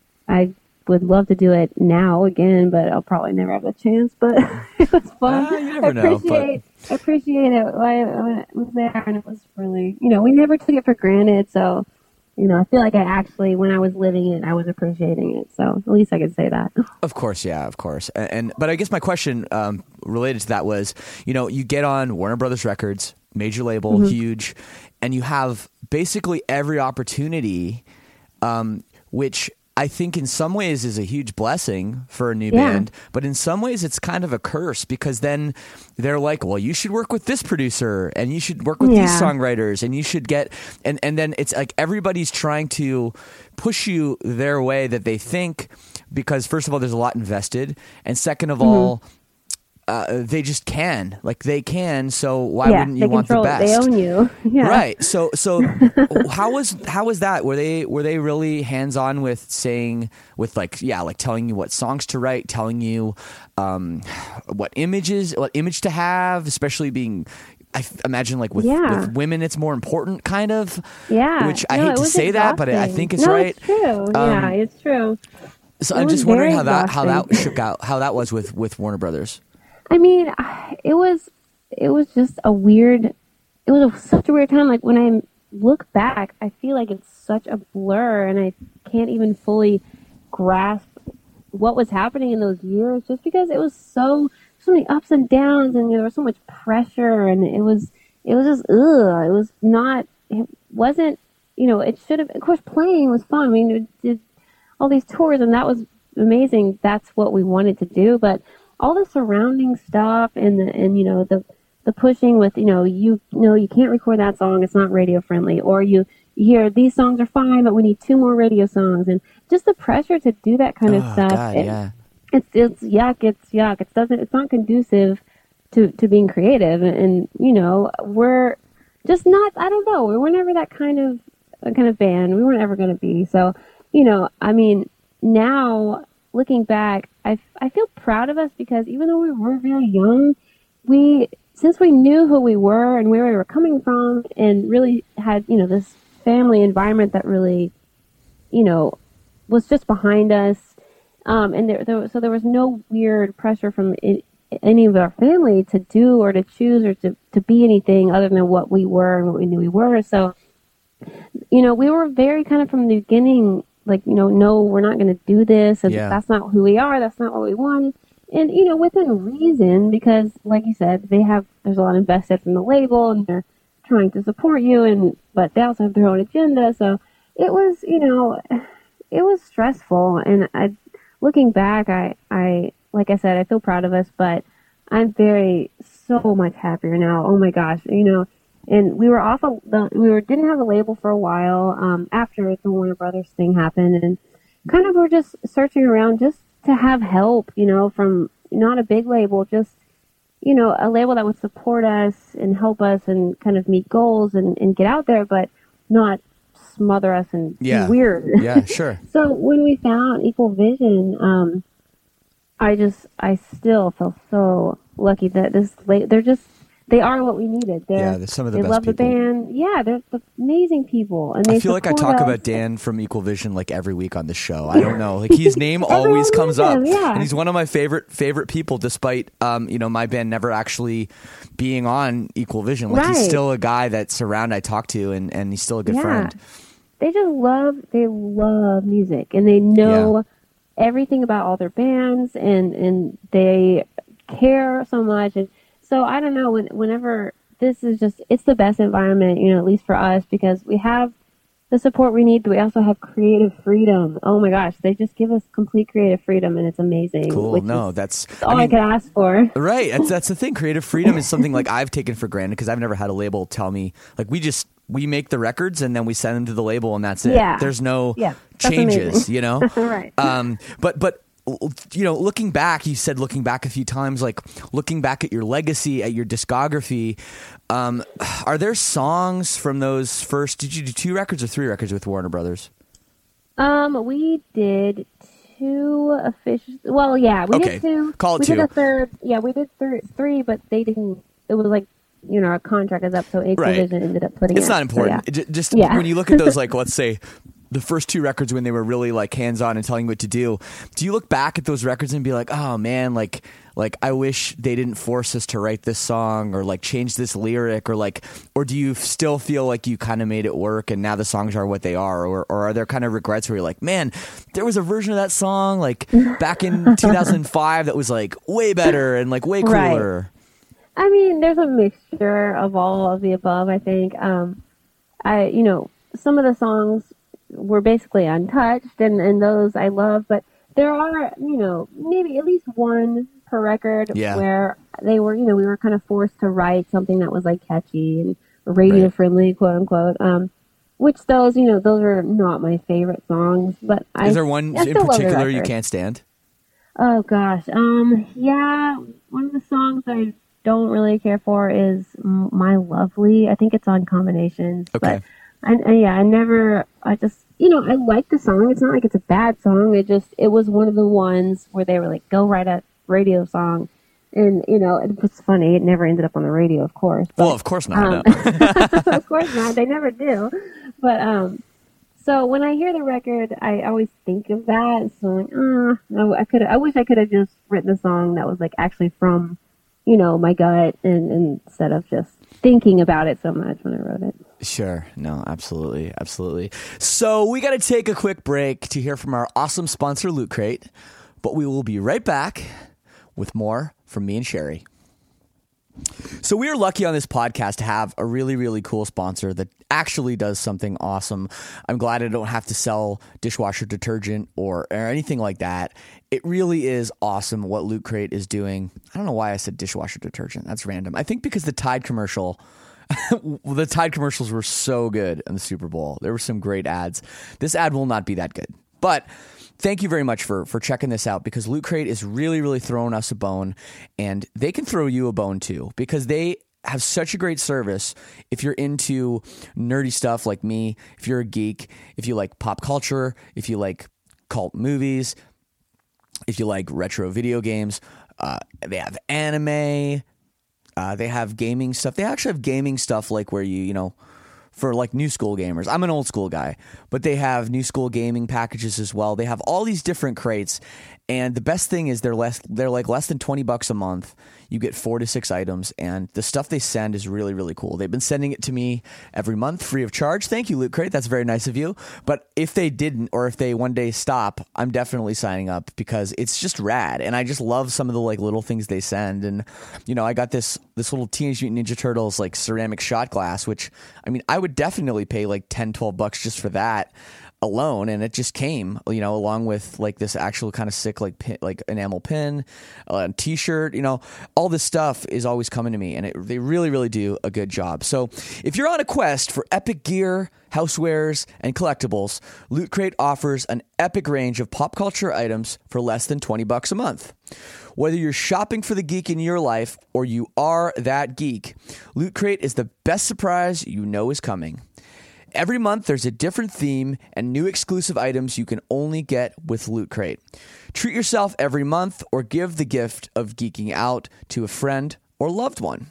I would love to do it now again, but I'll probably never have the chance. But it was fun. Ah, you never I know, but- appreciate I appreciate it. I, I was there, and it was really, you know, we never took it for granted. So, you know, I feel like I actually, when I was living it, I was appreciating it. So at least I could say that. Of course, yeah, of course. And, and but I guess my question um, related to that was, you know, you get on Warner Brothers Records, major label, Mm-hmm. huge, and you have basically every opportunity, um, which I think in some ways is a huge blessing for a new Yeah. band, but in some ways it's kind of a curse because then they're like, well, you should work with this producer and you should work with these Yeah. songwriters and you should get, and, and then it's like everybody's trying to push you their way that they think because first of all, there's a lot invested. And second of Mm-hmm. all, uh, they just can, like they can. So why yeah, wouldn't you they want the control best? it. They own you. Yeah. Right. So so how was how was that? Were they were they really hands on with saying with like yeah like telling you what songs to write, telling you um, what images what image to have, especially being. I f- imagine like with, Yeah. with women, it's more important, kind of. Yeah. Which I No, hate it to was say that, but I, I exhausting. think it's no, right. It's true. yeah, Um, it's true. So It I'm was just wondering very how that how that exhausting. shook out, how that was with, with Warner Brothers. I mean, I- it was it was just a weird. It was a, such a weird time. Like when I look back, I feel like it's such a blur, and I can't even fully grasp what was happening in those years, just because it was so so many ups and downs, and there was so much pressure, and it was it was just ugh. It was not. It wasn't. You know, it should have. Of course, playing was fun. I mean, it did all these tours, and that was amazing. That's what we wanted to do, but all the surrounding stuff and the, and you know the the pushing with you know you know you can't record that song, it's not radio friendly, or you, you hear these songs are fine but we need two more radio songs, and just the pressure to do that kind of Oh, stuff. God, it- yeah. It's it's yuck. It's yuck. It doesn't. It's not conducive to to being creative, and, and you know we're just not. I don't know. We were never that kind of kind of band. We weren't ever going to be. So you know, I mean, now looking back, I, I feel proud of us because even though we were very young, we, since we knew who we were and where we were coming from and really had, you know, this family environment that really, you know, was just behind us. Um, and there, there, so there was no weird pressure from it, any of our family to do or to choose or to, to be anything other than what we were and what we knew we were. So, you know, we were very kind of from the beginning, like, you know, no, we're not going to do this. And yeah. that's not who we are. That's not what we wanted. And, you know, within reason, because like you said, they have, there's a lot invested from the label and they're trying to support you. And, but they also have their own agenda. So it was, you know, it was stressful. And I, looking back, I, I, like I said, I feel proud of us, but I'm very, so much happier now. Oh my gosh, you know, and we were off, a, the, we were, didn't have a label for a while, um, after the Warner Brothers thing happened, and kind of were just searching around just to have help, you know, from not a big label, just, you know, a label that would support us and help us and kind of meet goals and, and get out there, but not smother us and yeah. be weird. Yeah, sure. So when we found Equal Vision, um, I just, I still feel so lucky that this, they're just, they are what we needed. They're, yeah, they're some of the they best love people. the band. Yeah, they're the amazing people. And they I feel like I talk us. about Dan from Equal Vision like every week on the show. I don't know, like his name always comes up, him, yeah. and he's one of my favorite favorite people. Despite um, you know, my band never actually being on Equal Vision, like right. he's still a guy that's around I talk to, and and he's still a good yeah. friend. They just love, they love music, and they know yeah. everything about all their bands, and and they care so much. And so I don't know, when, whenever. This is just, it's the best environment, you know, at least for us, because we have the support we need, but we also have creative freedom. Oh my gosh, they just give us complete creative freedom, and it's amazing. Cool. Which no, is that's all I, mean, I could ask for. Right. That's, that's the thing. Creative freedom is something like I've taken for granted because I've never had a label tell me, like, we just, we make the records and then we send them to the label and that's it. Yeah. There's no yeah, changes, amazing. you know? Right. Um, but, but, you know, looking back, you said looking back a few times, like looking back at your legacy, at your discography, um, are there songs from those first, did you do two records or three records with Warner Brothers? Um, we did two official, well, yeah, we okay. did two. Call it we two. We did a third, yeah, we did th- three, but they didn't, it was like, you know, our contract is up, so Equal right. Vision ended up putting it's it. not important. So, yeah. It just yeah. when you look at those, like, let's say, the first two records when they were really like hands-on and telling you what to do, do you look back at those records and be like, oh man, like like I wish they didn't force us to write this song or like change this lyric, or like, or do you still feel like you kind of made it work and now the songs are what they are, or, or are there kind of regrets where you're like, man, there was a version of that song like back in two thousand five that was like way better and like way cooler? Right. I mean, there's a mixture of all of the above, I think. um I you know some of the songs were basically untouched, and, and those I love, but there are, you know, maybe at least one per record yeah. where they were, you know, we were kind of forced to write something that was like catchy and radio right. friendly, quote unquote. Um, which those, you know, those are not my favorite songs, but I. Is there one I in particular you can't stand? Oh gosh. Um, yeah. One of the songs I don't really care for is My Lovely. I think it's on Combinations. Okay. But I, I, yeah, I never, I just, you know, I like the song. It's not like it's a bad song. It just, it was one of the ones where they were like, go write a radio song. And, you know, it was funny. It never ended up on the radio, of course. But, well, of course not. Um, no. of course not. They never do. But, um, so when I hear the record, I always think of that. So I'm like, ah, no, I could, I wish I could have just written a song that was like actually from, you know, my gut, and, and instead of just thinking about it so much when I wrote it. Sure. No, absolutely. Absolutely. So we got to take a quick break to hear from our awesome sponsor, Loot Crate, but we will be right back with more from me and Sherry. So we are lucky on this podcast to have a really, really cool sponsor that actually does something awesome. I'm glad I don't have to sell dishwasher detergent or, or anything like that. It really is awesome what Loot Crate is doing. I don't know why I said dishwasher detergent. That's random. I think because the Tide commercial, the Tide commercials were so good in the Super Bowl. There were some great ads. This ad will not be that good, but thank you very much for for checking this out, because Loot Crate is really, really throwing us a bone, and they can throw you a bone too, because they have such a great service. If you're into nerdy stuff like me, if you're a geek, if you like pop culture, if you like cult movies, if you like retro video games, uh, they have anime, uh, they have gaming stuff. They actually have gaming stuff like where you, you know, for like new school gamers. I'm an old school guy, but they have new school gaming packages as well. They have all these different crates, and the best thing is they're less they're like less than twenty bucks a month. You get four to six items, and the stuff they send is really, really cool. They've been sending it to me every month free of charge. Thank you, Loot Crate. That's very nice of you. But if they didn't, or if they one day stop, I'm definitely signing up because it's just rad. And I just love some of the like little things they send. And, you know, I got this this little Teenage Mutant Ninja Turtles like ceramic shot glass, which, I mean, I would definitely pay like ten, twelve bucks just for that alone, and it just came, you know, along with like this actual kind of sick like pin, like enamel pin, a t-shirt, you know, all this stuff is always coming to me, and it, they really, really do a good job. So if you're on a quest for epic gear, housewares, and collectibles, Loot Crate offers an epic range of pop culture items for less than twenty bucks a month. Whether you're shopping for the geek in your life or you are that geek, Loot Crate is the best surprise you know is coming. Every month, there's a different theme and new exclusive items you can only get with Loot Crate. Treat yourself every month or give the gift of geeking out to a friend or loved one.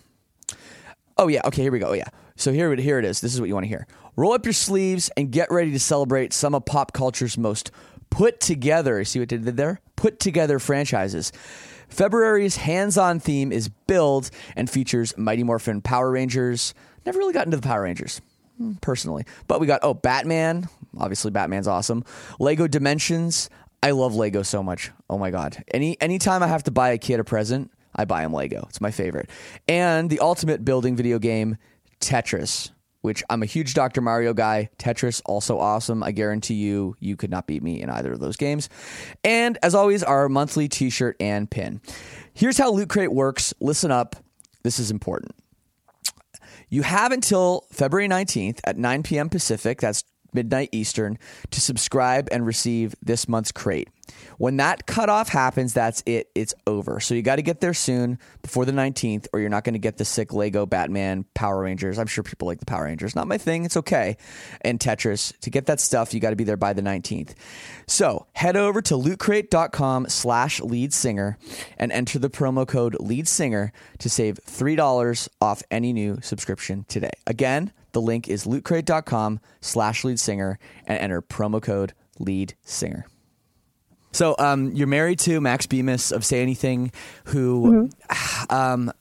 Oh, yeah. Okay, here we go. Oh, yeah. So here, here it is. This is what you want to hear. Roll up your sleeves and get ready to celebrate some of pop culture's most put together. See what they did there? Put together franchises. February's hands-on theme is Build and features Mighty Morphin Power Rangers. Never really got into the Power Rangers personally, but we got oh Batman, obviously Batman's awesome. Lego Dimensions, I love Lego so much. Oh my god, any anytime I have to buy a kid a present, I buy him Lego. It's my favorite. And the ultimate building video game, Tetris, which I'm a huge Doctor Mario guy. Tetris, also awesome. I guarantee you, you could not beat me in either of those games. And as always, our monthly t-shirt and pin. Here's how Loot Crate works. Listen up. This is important. You have until February nineteenth at nine p.m. Pacific, that's midnight Eastern, to subscribe and receive this month's crate. When that cutoff happens, that's it. It's over. So you got to get there soon before the nineteenth, or you're not going to get the sick Lego Batman Power Rangers. I'm sure people like the Power Rangers. Not my thing. It's okay. And Tetris. To get that stuff, you got to be there by the nineteenth. So head over to lootcrate.com slash lead singer and enter the promo code lead singer to save three dollars off any new subscription today. Again, the link is lootcrate.com slash lead singer and enter promo code lead singer. So um, you're married to Max Bemis of Say Anything, who, mm-hmm. um,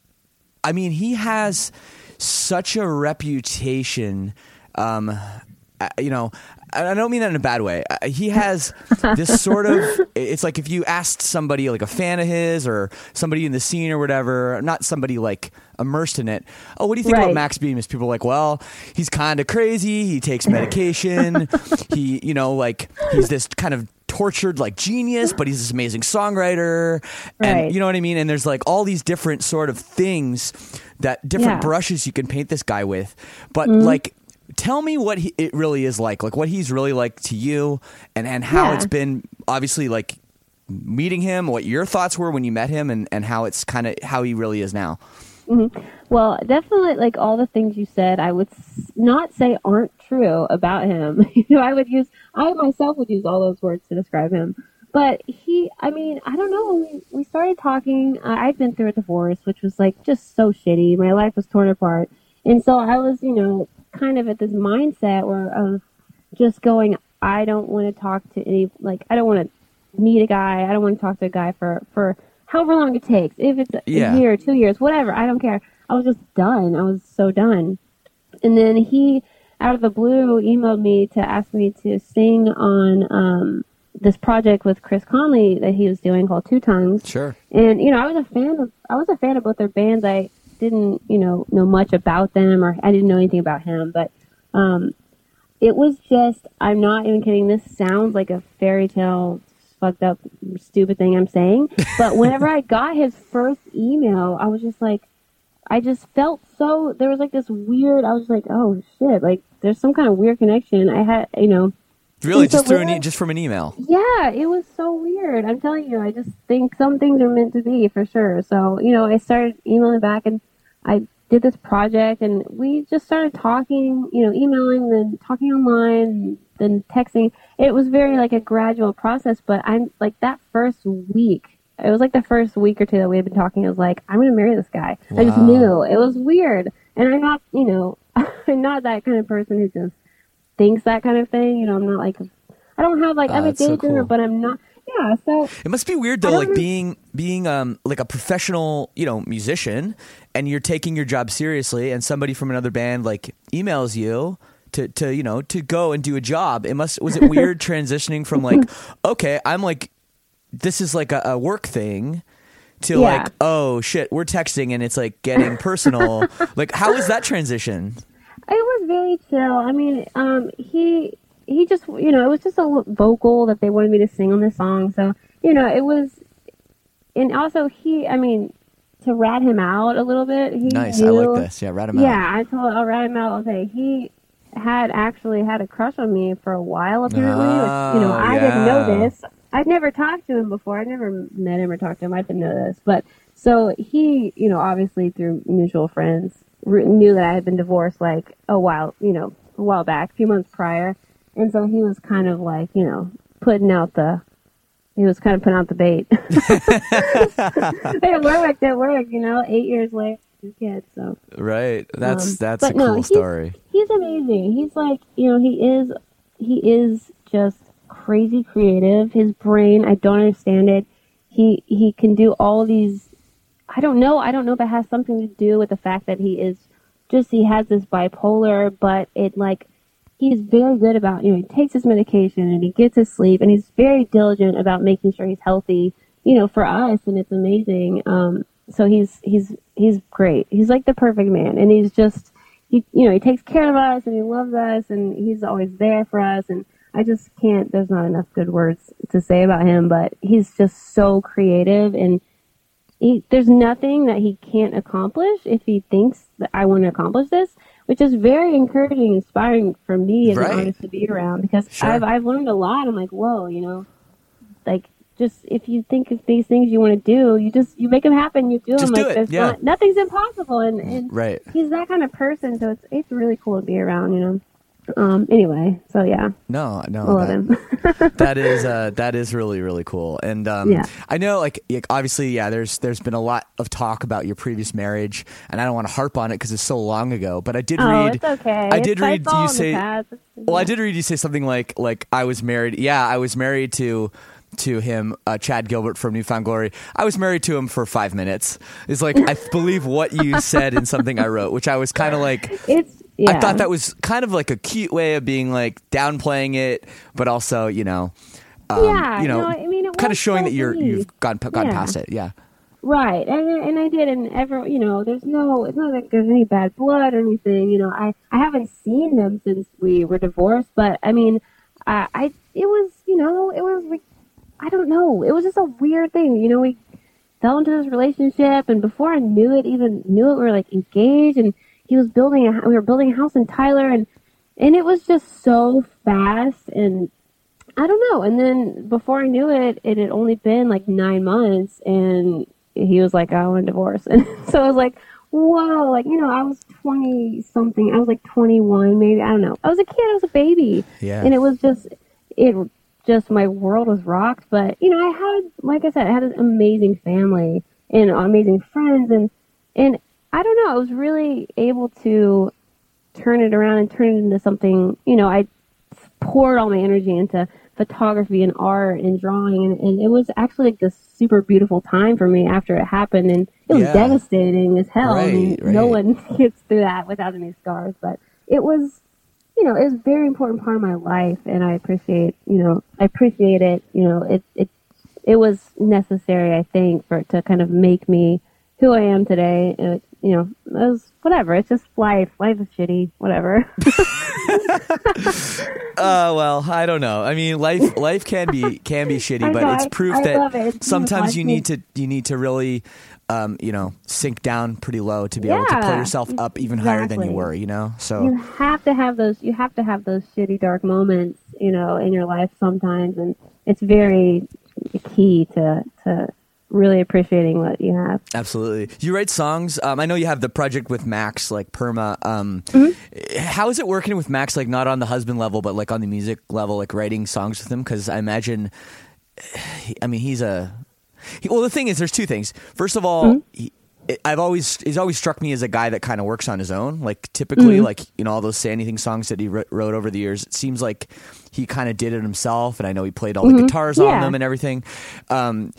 I mean, he has such a reputation. Um, you know, I don't mean that in a bad way. He has this sort of, it's like if you asked somebody like a fan of his or somebody in the scene or whatever, not somebody like immersed in it. Oh, what do you think right. about Max Bemis? People are like, well, he's kind of crazy. He takes medication. he, you know, like he's this kind of tortured like genius, but he's this amazing songwriter. And right. you know what I mean? And there's like all these different sort of things that different yeah. brushes you can paint this guy with. But mm-hmm. like, tell me what he, it really is like, like what he's really like to you and, and how yeah. it's been obviously like meeting him, what your thoughts were when you met him and, and how it's kind of how he really is now. Mm-hmm. Well, definitely like all the things you said, I would not say aren't true about him. you know, I would use, I myself would use all those words to describe him. But he, I mean, I don't know, when we, we started talking, uh, I'd been through a divorce, which was like just so shitty. My life was torn apart. And so I was, you know, kind of at this mindset where of just going, I don't want to talk to any, like, I don't want to meet a guy. I don't want to talk to a guy for, for however long it takes. If it's a yeah. year, two years, whatever, I don't care. I was just done. I was so done. And then he, out of the blue, emailed me to ask me to sing on um, this project with Chris Conley that he was doing called Two Tongues. Sure. And, you know, I was a fan of, I was a fan of both their bands. I didn't, you know, know much about them, or I didn't know anything about him, but um, it was just, I'm not even kidding, this sounds like a fairy tale, fucked up, stupid thing I'm saying, but whenever I got his first email, I was just like, I just felt so, there was like this weird, I was like, oh shit, like there's some kind of weird connection. I had, you know. Really, just through an e- just from an email? Yeah, it was so weird. I'm telling you, I just think some things are meant to be for sure. So, you know, I started emailing back and I did this project, and we just started talking, you know, emailing, then talking online, then texting. It was very like a gradual process, but I'm like that first week, it was like the first week or two that we had been talking, I was like, I'm going to marry this guy. Wow. I just knew. It was weird. And I'm not, you know, I'm not that kind of person who just thinks that kind of thing. You know, I'm not like, I don't have like, Oh, I'm a that's so daydreamer, cool. but I'm not. Yeah, so It must be weird though, I don't like know. being being um like a professional, you know, musician, and you're taking your job seriously, and somebody from another band like emails you to to you know to go and do a job. It must was it weird transitioning from like, okay, I'm like, this is like a, a work thing, to Yeah. like, oh shit, we're texting and it's like getting personal. Like, how was that transition? It was very chill. I mean, um, he he just, you know, it was just a vocal that they wanted me to sing on this song. So, you know, it was, and also he, I mean, to rat him out a little bit. He Nice, I knew, like this. Yeah, rat him Yeah, out. I told, I'll rat him out. Okay, he had actually had a crush on me for a while, apparently. Oh, which, you know, I didn't yeah. know this. I'd never talked to him before. I'd never met him or talked to him. I didn't know this. But so he, you know, obviously through mutual friends, re- knew that I had been divorced like a while, you know, a while back, a few months prior. And so he was kind of like, you know, putting out the, he was kind of putting out the bait. It worked, it worked, you know, eight years later, two kids, so. Right. That's Um, that's a but no, cool he's- story. He's amazing. He's like, you know, he is, he is just crazy creative. His brain, I don't understand it. He, he can do all these, I don't know, I don't know if it has something to do with the fact that he is just, he has this bipolar, but it like, he's very good about, you know, he takes his medication and he gets his sleep, and he's very diligent about making sure he's healthy, you know, for us, and it's amazing. Um, so he's, he's, he's great. He's like the perfect man, and he's just, he, you know, he takes care of us and he loves us and he's always there for us. And I just can't, there's not enough good words to say about him, but he's just so creative, and he, there's nothing that he can't accomplish if he thinks that I want to accomplish this, which is very encouraging, inspiring for me as Right. an artist to be around, because Sure. I've, I've learned a lot. I'm like, whoa, you know, like, just if you think of these things you want to do, you just you make them happen. You do Just them. do like it, there's yeah. not, nothing's impossible, and, and Right. he's that kind of person. So it's it's really cool to be around. You know. Um. Anyway, so yeah, No, no, I love that- him. that is uh, that is really really cool, and um, Yeah. I know like like, obviously yeah there's there's been a lot of talk about your previous marriage, and I don't want to harp on it because it's so long ago, but I did Oh, read it's okay. I did It's- read it's all you in the say past. It's- well I did read you say something like like I was married yeah I was married to to him uh, Chad Gilbert from Newfound Glory. I was married to him for five minutes. It's like I believe what you said in something I wrote, which I was kind of like It's yeah. I thought that was kind of like a cute way of being like downplaying it, but also, you know, um, Yeah, you know, no, I mean, it kind of was showing so that you're sweet. you've gone gone Yeah. past it. Yeah, Right, and and I did, and ever, you know, there's no, it's not like there's any bad blood or anything, you know. I I haven't seen them since we were divorced, but I mean, I, I it was, you know, it was like, I don't know, it was just a weird thing, you know. We fell into this relationship, and before I knew it, even knew it, we were like engaged, and he was building a, we were building a house in Tyler, and and it was just so fast, and I don't know. And then before I knew it, it had only been like nine months, and he was like, I want a divorce. And so I was like, whoa, like, you know, I was twenty something. I was like twenty-one, maybe. I don't know. I was a kid. I was a baby. Yeah. And it was just, it just, my world was rocked. But, you know, I had, like I said, I had an amazing family and amazing friends. And, and I don't know, I was really able to turn it around and turn it into something, you know, I poured all my energy into photography and art and drawing, and, and it was actually like this super beautiful time for me after it happened, and it was Yeah. devastating as hell. I mean, Right, no right. one gets through that without any scars, but it was, you know, it was a very important part of my life, and I appreciate, you know, I appreciate it, you know, it, it, it was necessary, I think, for it to kind of make me who I am today. And it, you know, it was whatever. It's just life. Life is shitty. Whatever. Uh, well, I don't know. I mean, life life can be can be shitty, I but know, it's I- proof I love it. that It's sometimes you life need to you need to really, um, you know, sink down pretty low to be able to pull Yeah, yourself up even higher than you exactly. were. You know, so You have to have those. You have to have those shitty, dark moments, you know, in your life sometimes, and it's very key to to really appreciating what you have. Absolutely. You write songs. Um, I know you have the project with Max, like Perma. Um, Mm-hmm. How is it working with Max, like not on the husband level, but like on the music level, like writing songs with him? Because I imagine, I mean, he's a, he, well, the thing is, there's two things. First of all, Mm-hmm. he, I've always, he's always struck me as a guy that kind of works on his own. Like typically, Mm-hmm. like, you know, all those Say Anything songs that he wrote, wrote over the years, it seems like he kind of did it himself. And I know he played all the Mm-hmm. guitars on Yeah. them and everything. Um,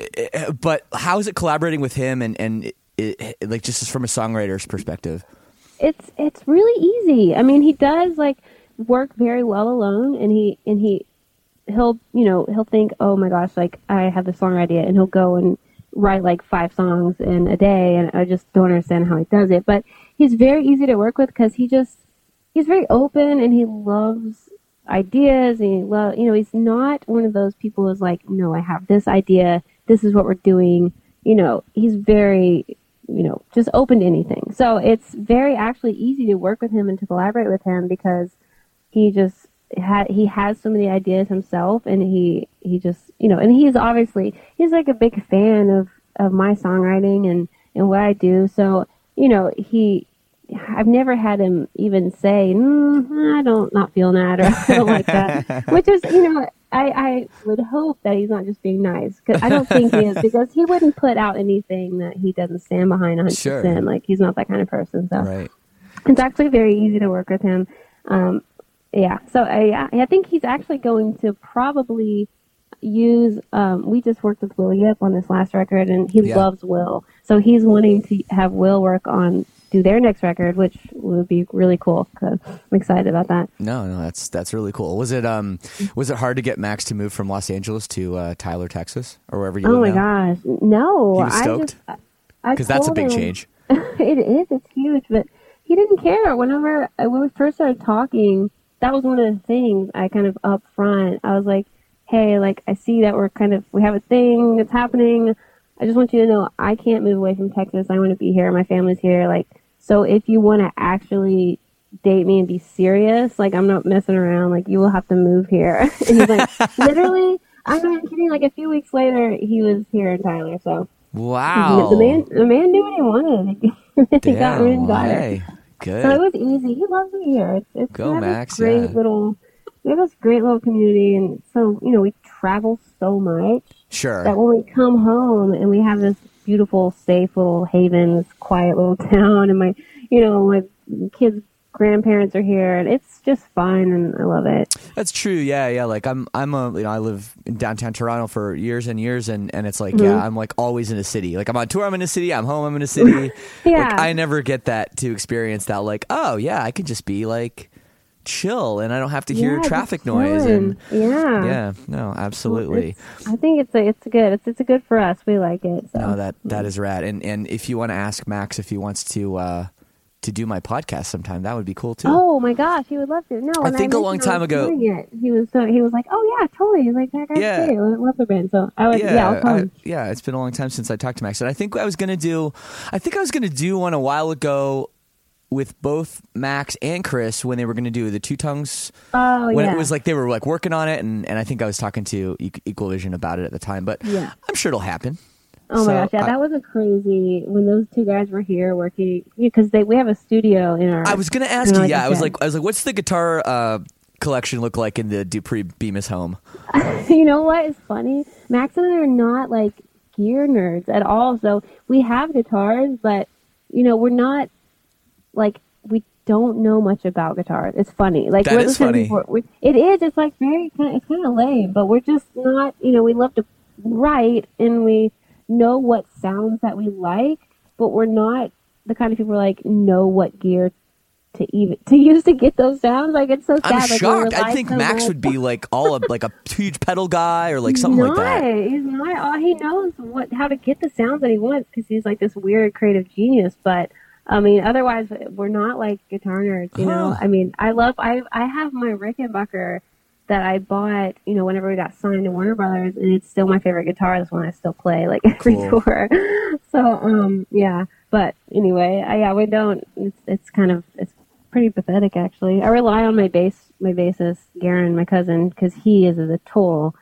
but how is it collaborating with him and, and it, it, like just from a songwriter's perspective? It's it's really easy. I mean, he does like work very well alone, and he and he he'll you know he'll think, oh my gosh, like I have this song idea, and he'll go and write like five songs in a day, and I just don't understand how he does it. But he's very easy to work with because he just he's very open, and he loves ideas, and he love you know he's not one of those people who's like, no, I have this idea, this is what we're doing. You know, he's very you know just open to anything. So it's very actually easy to work with him and to collaborate with him because he just had he has so many ideas himself, and he he just you know and he's obviously he's like a big fan of of my songwriting and and what I do. So you know he I've never had him even say mm, I don't not feeling that or I don't like that, which is you know I I would hope that he's not just being nice, because I don't think he is, because he wouldn't put out anything that he doesn't stand behind one hundred percent. Sure. Like he's not that kind of person. So Right. it's actually very easy to work with him. Um, Yeah, so I, I think he's actually going to probably use, um, we just worked with Will Yip on this last record, and he Yeah. loves Will. So he's wanting to have Will work on, do their next record, which would be really cool. So I'm excited about that. No, no, that's that's really cool. Was it um was it hard to get Max to move from Los Angeles to uh, Tyler, Texas, or wherever you Oh live my now? gosh, no. He was I stoked? just, I Because that's a told big him- change. It is, it's huge, but he didn't care. Whenever, when we first started talking, that was one of the things I kind of up front, I was like, hey, like, I see that we're kind of, we have a thing that's happening. I just want you to know I can't move away from Texas. I want to be here. My family's here. Like, so if you want to actually date me and be serious, like, I'm not messing around. Like, you will have to move here. And he's like, literally, I'm not kidding. Like, a few weeks later, he was here in Tyler. So, Wow. the man, the man knew what he wanted. He got rid and got it. Hey, good. So it was easy. He loves it here. It's, it's Go, we have Max, This great yeah. little, we have this great little community, and so you know we travel so much Sure. that when we come home and we have this beautiful, safe little haven, this quiet little town, and my, you know, my kids' grandparents are here, and it's just fun, and I love it. That's true. Yeah, yeah. Like I'm, I'm a, you know, I live in downtown Toronto for years and years, and, and it's like, Mm-hmm. yeah, I'm like always in a city. Like I'm on tour, I'm in a city. I'm home, I'm in a city. Yeah. Like I never get that to experience that. Like, oh yeah, I could just be like chill, and I don't have to hear Yeah, traffic just noise. And chilling. yeah, yeah, no, absolutely. It's- I think it's a, it's good. It's it's a good for us. We like it. So. No, that that is rad. And and if you want to ask Max if he wants to uh, to do my podcast sometime, that would be cool too. Oh my gosh, he would love to. No, I when think a mentioned long I was time ago- doing It, he was so he was like, oh yeah, totally. He's like, that guy's Yeah. great. I love the band. So I would, yeah, I'll call I- him. yeah, it's been a long time since I talked to Max, and I think I was gonna do, I think I was gonna do one a while ago with both Max and Chris when they were gonna do the Two Tongues. Oh When yeah, it was like they were like working on it, and, and I think I was talking to E- Equal Vision about it at the time, but Yeah. I'm sure it'll happen. oh my So, gosh, yeah, I- that was a crazy when those two guys were here working because they we have a studio in our. I was gonna ask you know, you, like yeah, you I was said. like, I was like, what's the guitar uh, collection look like in the Dupree Bemis home? You know what is funny? Max and I are not like gear nerds at all. So we have guitars, but you know we're not like we don't know much about guitars. It's funny. Like That we're is listening funny. before- we- it is. It's like very. Kinda, it's kind of lame, but we're just not. You know, we love to write and we know what sounds that we like, but we're not the kind of people who like know what gear to even to use to get those sounds. Like it's so sad. I'm like, we shocked. I rely think so Max much- would be like all of, like a huge pedal guy or like something not. like that. He's not. All he knows what how to get the sounds that he wants because he's like this weird creative genius. But I mean, otherwise, we're not like guitar nerds. You know, Huh. I mean, I love. I I have my Rickenbacker that I bought. You know, whenever we got signed to Warner Brothers, and it's still my favorite guitar. That's one I still play like every Cool. tour. So um, yeah. But anyway, I, yeah, we don't. It's it's kind of it's pretty pathetic actually. I rely on my bass my bassist Garen, my cousin, because he is a total.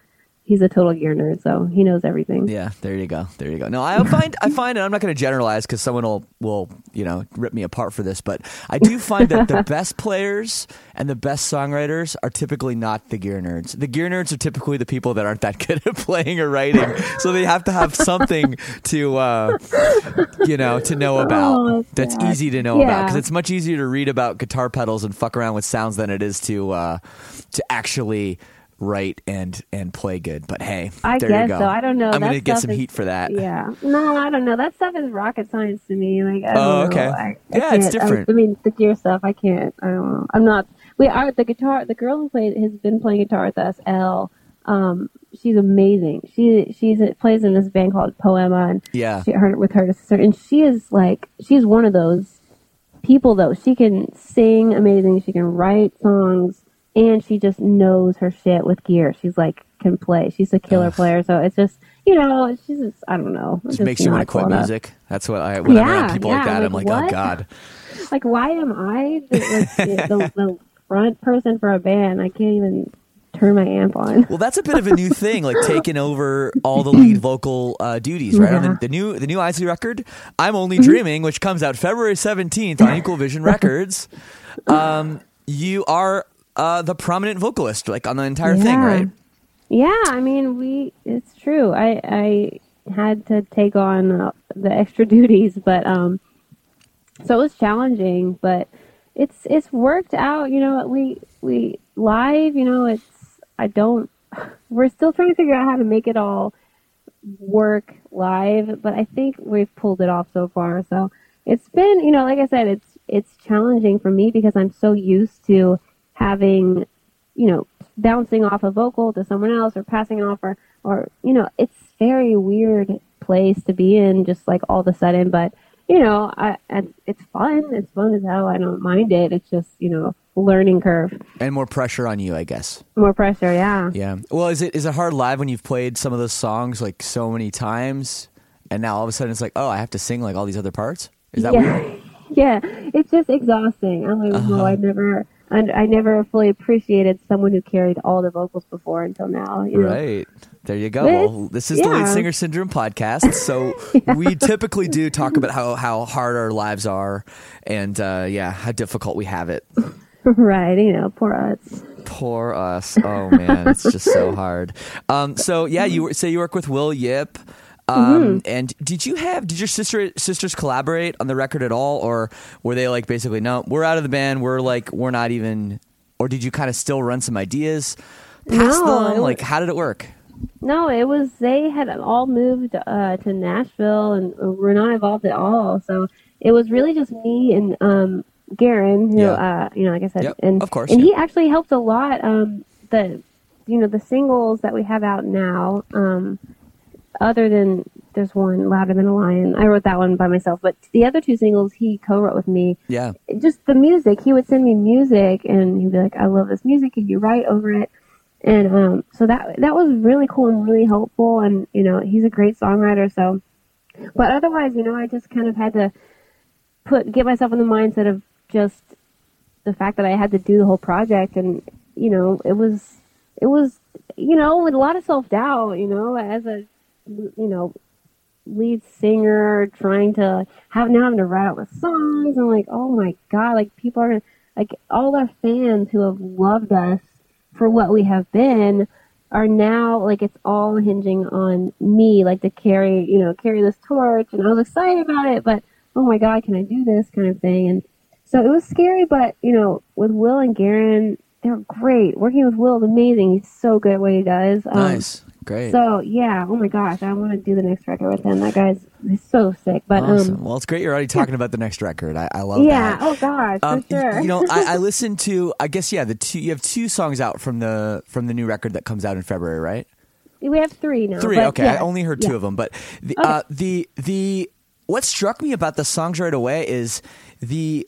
he's a total gear nerd, so he knows everything. Yeah, there you go. There you go. No, I find I find and I'm not going to generalize because someone will will you know rip me apart for this, but I do find that the best players and the best songwriters are typically not the gear nerds. The gear nerds are typically the people that aren't that good at playing or writing, so they have to have something to uh, you know to know about Oh, that's sad. easy to know Yeah. about, because it's much easier to read about guitar pedals and fuck around with sounds than it is to uh, to actually write and and play good. But hey, I there guess you go. so. I don't know. I'm That gonna get stuff some is- heat for that. Yeah. No, I don't know. That stuff is rocket science to me. Like, I don't Oh, know. okay. I, I Yeah, it's can't- different. I, I mean, the gear stuff, I can't. I don't know. I'm not. We are the guitar. The girl who played has been playing guitar with us. Elle. Um, she's amazing. She she's plays in this band called Poema, and Yeah. she her with her sister, and she is like she's one of those people though. She can sing amazing. She can write songs. And she just knows her shit with gear. She's like, can play. She's a killer Ugh. player. So it's just, you know, she's just, I don't know. Just makes you want to not quit cool enough. music. That's what I. When I'm Yeah, around people like yeah, that, I'm like, like, oh what? god. Like, why am I the, like, the, the, the front person for a band? I can't even turn my amp on. Well, that's a bit of a new thing, like taking over all the lead vocal uh, duties, right? On the, Yeah. the new the new Isley record, "I'm Only Dreaming," which comes out February seventeenth on Equal Vision Records. Um, you are uh, the prominent vocalist, like on the entire thing, Yeah. right? Yeah, I mean, we, it's true. I, I had to take on uh, the extra duties, but, um, so it was challenging, but it's, it's worked out, you know, we, we live, you know, it's, I don't, we're still trying to figure out how to make it all work live, but I think we've pulled it off so far. So it's been, you know, like I said, it's, it's challenging for me because I'm so used to having, you know, bouncing off a vocal to someone else or passing it off or, or, you know, it's very weird place to be in just like all of a sudden, but you know, I, and it's fun. It's fun as hell. I don't mind it. It's just, you know, learning curve, And more pressure on you, I guess. more pressure. Yeah. Yeah. Well, is it is it hard live when you've played some of those songs like so many times, and now all of a sudden it's like, oh, I have to sing like all these other parts? Is that yeah. weird? Yeah. It's just exhausting. I'm like, Uh-huh. well, I never, I, I never fully appreciated someone who carried all the vocals before until now. You know? Right. There you go. This- Well, this is the Lead yeah. Singer Syndrome podcast. So we typically do talk about how, how hard our lives are and, uh, yeah, how difficult we have it. Right. You know, poor us. Poor us. Oh, man. It's just so hard. Um, so, yeah, you were- say you work with Will Yip. Um, Mm-hmm. And did you have, did your sister sisters collaborate on the record at all? Or were they like basically, no, we're out of the band. We're like, we're not even, or did you kind of still run some ideas past No, them? it Like, was- how did it work? No, it was, they had all moved uh, to Nashville and were not involved at all. So it was really just me and um, Garen, who, Yeah. uh, you know, like I said, Yep, and, of course, and yeah. he actually helped a lot. Um, the, you know, the singles that we have out now, um, other than there's one, Louder Than a Lion. I wrote that one by myself, but the other two singles he co-wrote with me. Yeah. Just the music, he would send me music and he'd be like, I love this music. Can you write over it? And um, so that that was really cool and really helpful. And, you know, he's a great songwriter. So, but otherwise, you know, I just kind of had to put get myself in the mindset of just the fact that I had to do the whole project. And, you know, it was, it was, you know, with a lot of self-doubt, you know, as a, you know, lead singer trying to have now having to write out the songs. I'm like, oh my God, like people are like all our fans who have loved us for what we have been are now like it's all hinging on me, like to carry, you know, carry this torch. And I was excited about it, but oh my God, can I do this kind of thing? And so it was scary, but you know, with Will and Garen, they're great. Working with Will is amazing. He's so good at what he does. Um, Nice. Great. So yeah, oh my gosh, I want to do the next record with him. That guy's he's so sick. But Awesome. um, Well, it's great you're already talking about the next record. I, I love yeah, that. oh gosh, Um, for sure. You know, I, I listened to. I guess yeah, the two. You have two songs out from the from the new record that comes out in February, right? We have three now. Three. but Okay, yeah. I only heard two Yeah. of them, but the Okay. uh, the the what struck me about the songs right away is the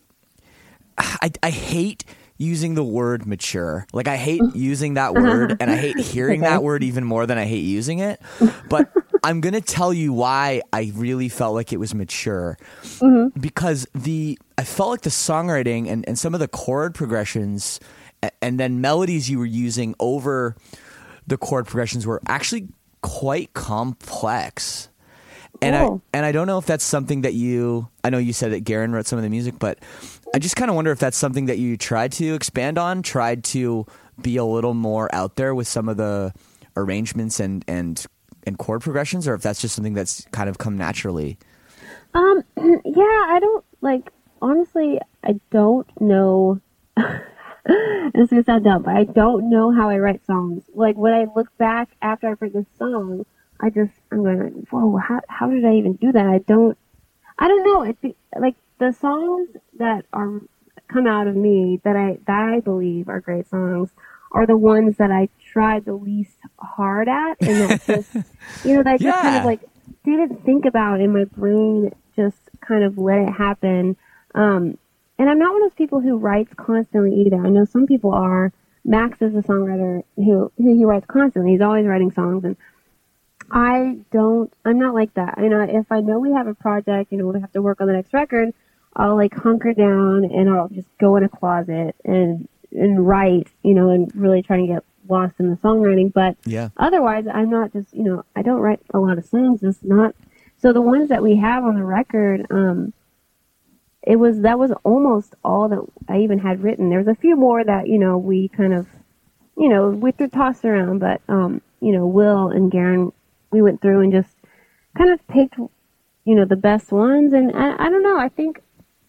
I I hate using the word mature. Like I hate using that word and I hate hearing Okay. that word even more than I hate using it. But I'm going to tell you why I really felt like it was mature. Mm-hmm. Because the I felt like the songwriting and, and some of the chord progressions and, and then melodies you were using over the chord progressions were actually quite complex. And Cool. I and I don't know if that's something that you. I know you said that Garen wrote some of the music, but I just kind of wonder if that's something that you tried to expand on, tried to be a little more out there with some of the arrangements and and and chord progressions, or if that's just something that's kind of come naturally. Um, yeah, I don't, like, honestly, I don't know, this is gonna sound dumb, but I don't know how I write songs. Like, when I look back after I've written this song, I just, I'm going like, whoa, how, how did I even do that? I don't, I don't know, it's, like, the songs that are, come out of me, that I, that I believe are great songs, are the ones that I tried the least hard at, and that just, you know, that I just Yeah. kind of, like, didn't think about in my brain, just kind of let it happen. Um, and I'm not one of those people who writes constantly either. I know some people are. Max is a songwriter who, who he writes constantly. He's always writing songs, and I don't, I'm not like that. You know, if I know we have a project, you know, we have to work on the next record, I'll like hunker down and I'll just go in a closet and, and write, you know, and really try to get lost in the songwriting. But Yeah. otherwise, I'm not just, you know, I don't write a lot of songs. It's not, so the ones that we have on the record, um, it was, that was almost all that I even had written. There's a few more that, you know, we kind of, you know, we threw tossed around, but, um, you know, Will and Garen, we went through and just kind of picked, you know, the best ones. And I, I don't know, I think,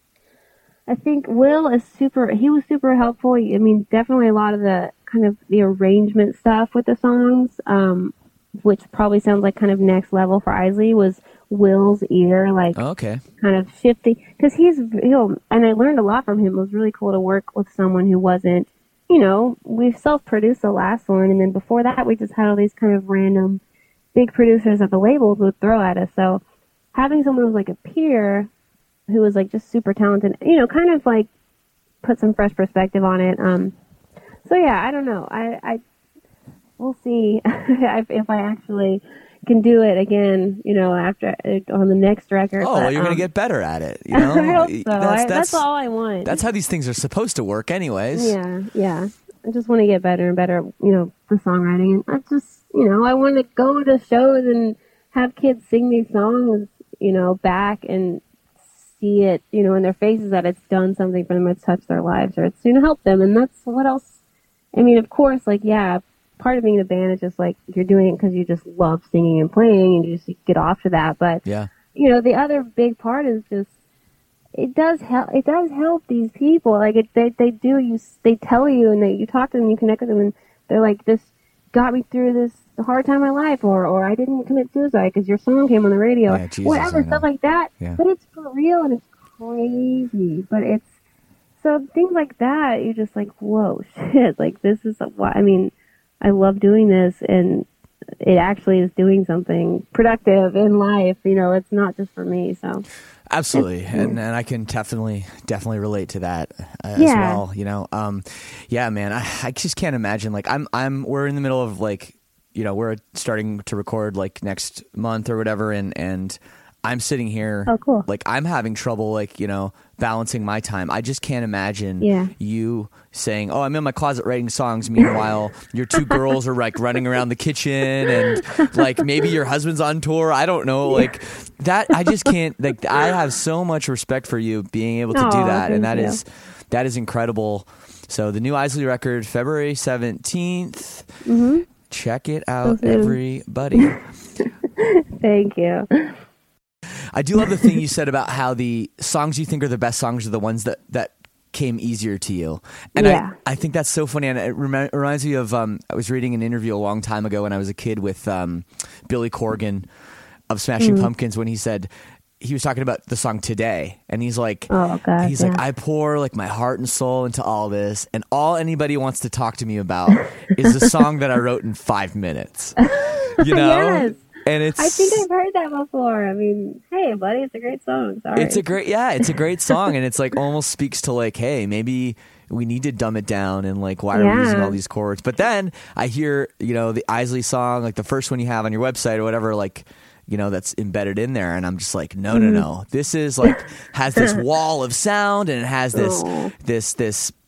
I think Will is super, he was super helpful. I mean, definitely a lot of the kind of the arrangement stuff with the songs, um, which probably sounds like kind of next level for Isley, was Will's ear, like Oh, okay. kind of shifting. Because he's, he'll, and I learned a lot from him. It was really cool to work with someone who wasn't, you know, we self-produced the last one, and then before that we just had all these kind of random big producers that the labels would throw at us. So having someone who was like a peer, who was like just super talented, you know, kind of like put some fresh perspective on it. Um, so yeah, I don't know. I, I we'll see if, if I actually can do it again, you know, after on the next record. Oh, but, well, you're um, gonna get better at it. You know, I hope so. That's, I, that's all I want. That's how these things are supposed to work, anyways. Yeah, yeah. I just want to get better and better, you know, the songwriting. And I just, you know, I want to go to shows and have kids sing these songs, you know, back and see it, you know, in their faces that it's done something for them, it's touched their lives, or it's, you know, helped them. And that's what else. I mean, of course, like, yeah, part of being in a band is just like you're doing it because you just love singing and playing and you just get off to that. But, Yeah. you know, the other big part is just, it does help. It does help these people. Like it, they, they do. You, they tell you, and they, you talk to them, you connect with them, and they're like, "This got me through this hard time in my life," or, "or I didn't commit suicide because your song came on the radio," Yeah, Jesus, whatever I know. stuff like that. Yeah. But it's for real, and it's crazy. But it's so things like that. You're just like, whoa, shit! Like this is what I mean. I love doing this, and it actually is doing something productive in life. You know, it's not just for me. So. Absolutely, and and I can definitely definitely relate to that uh, as Yeah. well. You know, um, yeah, man, I, I just can't imagine. Like, I'm I'm we're in the middle of like, you know, we're starting to record like next month or whatever, and and I'm sitting here, Oh, cool. like I'm having trouble, like, you know, balancing my time. I just can't imagine Yeah. you saying, "Oh, I'm in my closet writing songs." Meanwhile, your two girls are like running around the kitchen, and like maybe your husband's on tour. I don't know, like that. I just can't. Like, I have so much respect for you being able to do Aw, that, and thank that you. is that is incredible. So the new Isley record, February seventeenth. Mm-hmm. Check it out, soon. everybody. Thank you. I do love the thing you said about how the songs you think are the best songs are the ones that, that came easier to you. And Yeah. I, I think that's so funny. And it remi- reminds me of, um, I was reading an interview a long time ago when I was a kid with um, Billy Corgan of Smashing Mm. Pumpkins, when he said, he was talking about the song Today. And he's like, Oh, God, he's yeah. like, I pour like my heart and soul into all this. And all anybody wants to talk to me about is the song that I wrote in five minutes. You know? Yes. And it's, I think I've heard that before. I mean, hey, buddy, it's a great song. Sorry. It's a great, yeah, it's a great song, and it's like almost speaks to like, hey, maybe we need to dumb it down, and like, why are we using Yeah. all these chords? But then I hear, you know, the Isley song, like the first one you have on your website or whatever, like, you know, that's embedded in there, and I'm just like, no, no, no, this is like has this wall of sound, and it has this, Oh. this, this.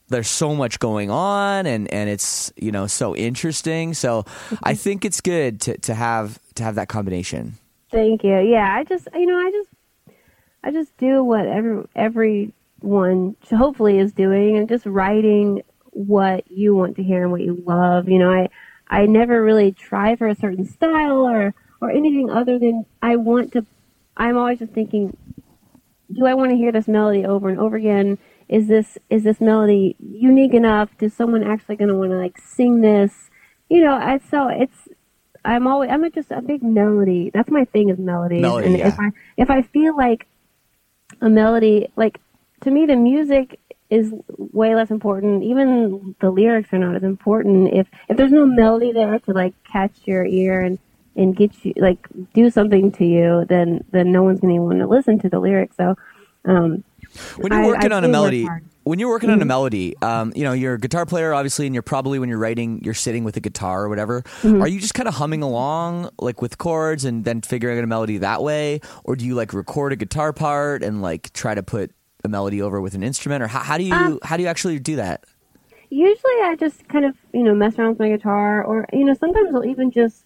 there's so much going on, and, and it's, you know, so interesting. So I think it's good to, to have to have that combination. Thank you. Yeah, I just, you know, I just, I just do what every everyone hopefully is doing, and just writing what you want to hear and what you love. You know, I, I never really try for a certain style or, or anything other than I want to. I'm always just thinking, do I want to hear this melody over and over again? Is this is this melody unique enough? Is someone actually going to want to like sing this? You know, I so it's I'm always I'm just a big melody. That's my thing is melodies. Melody, and yeah. if I if I feel like a melody, like to me the music is way less important. Even the lyrics are not as important. If if there's no melody there to like catch your ear and and get you like do something to you, then then no one's going to want to listen to the lyrics. So. Um, When you're working I, I on a melody, work when you're working mm-hmm. on a melody, um, you know, you're a guitar player, obviously, and you're probably, when you're writing, you're sitting with a guitar or whatever. Mm-hmm. Are you just kind of humming along, like with chords and then figuring out a melody that way? Or do you like record a guitar part and like try to put a melody over with an instrument? Or how, how do you, um, how do you actually do that? Usually I just kind of, you know, mess around with my guitar, or, you know, sometimes I'll even just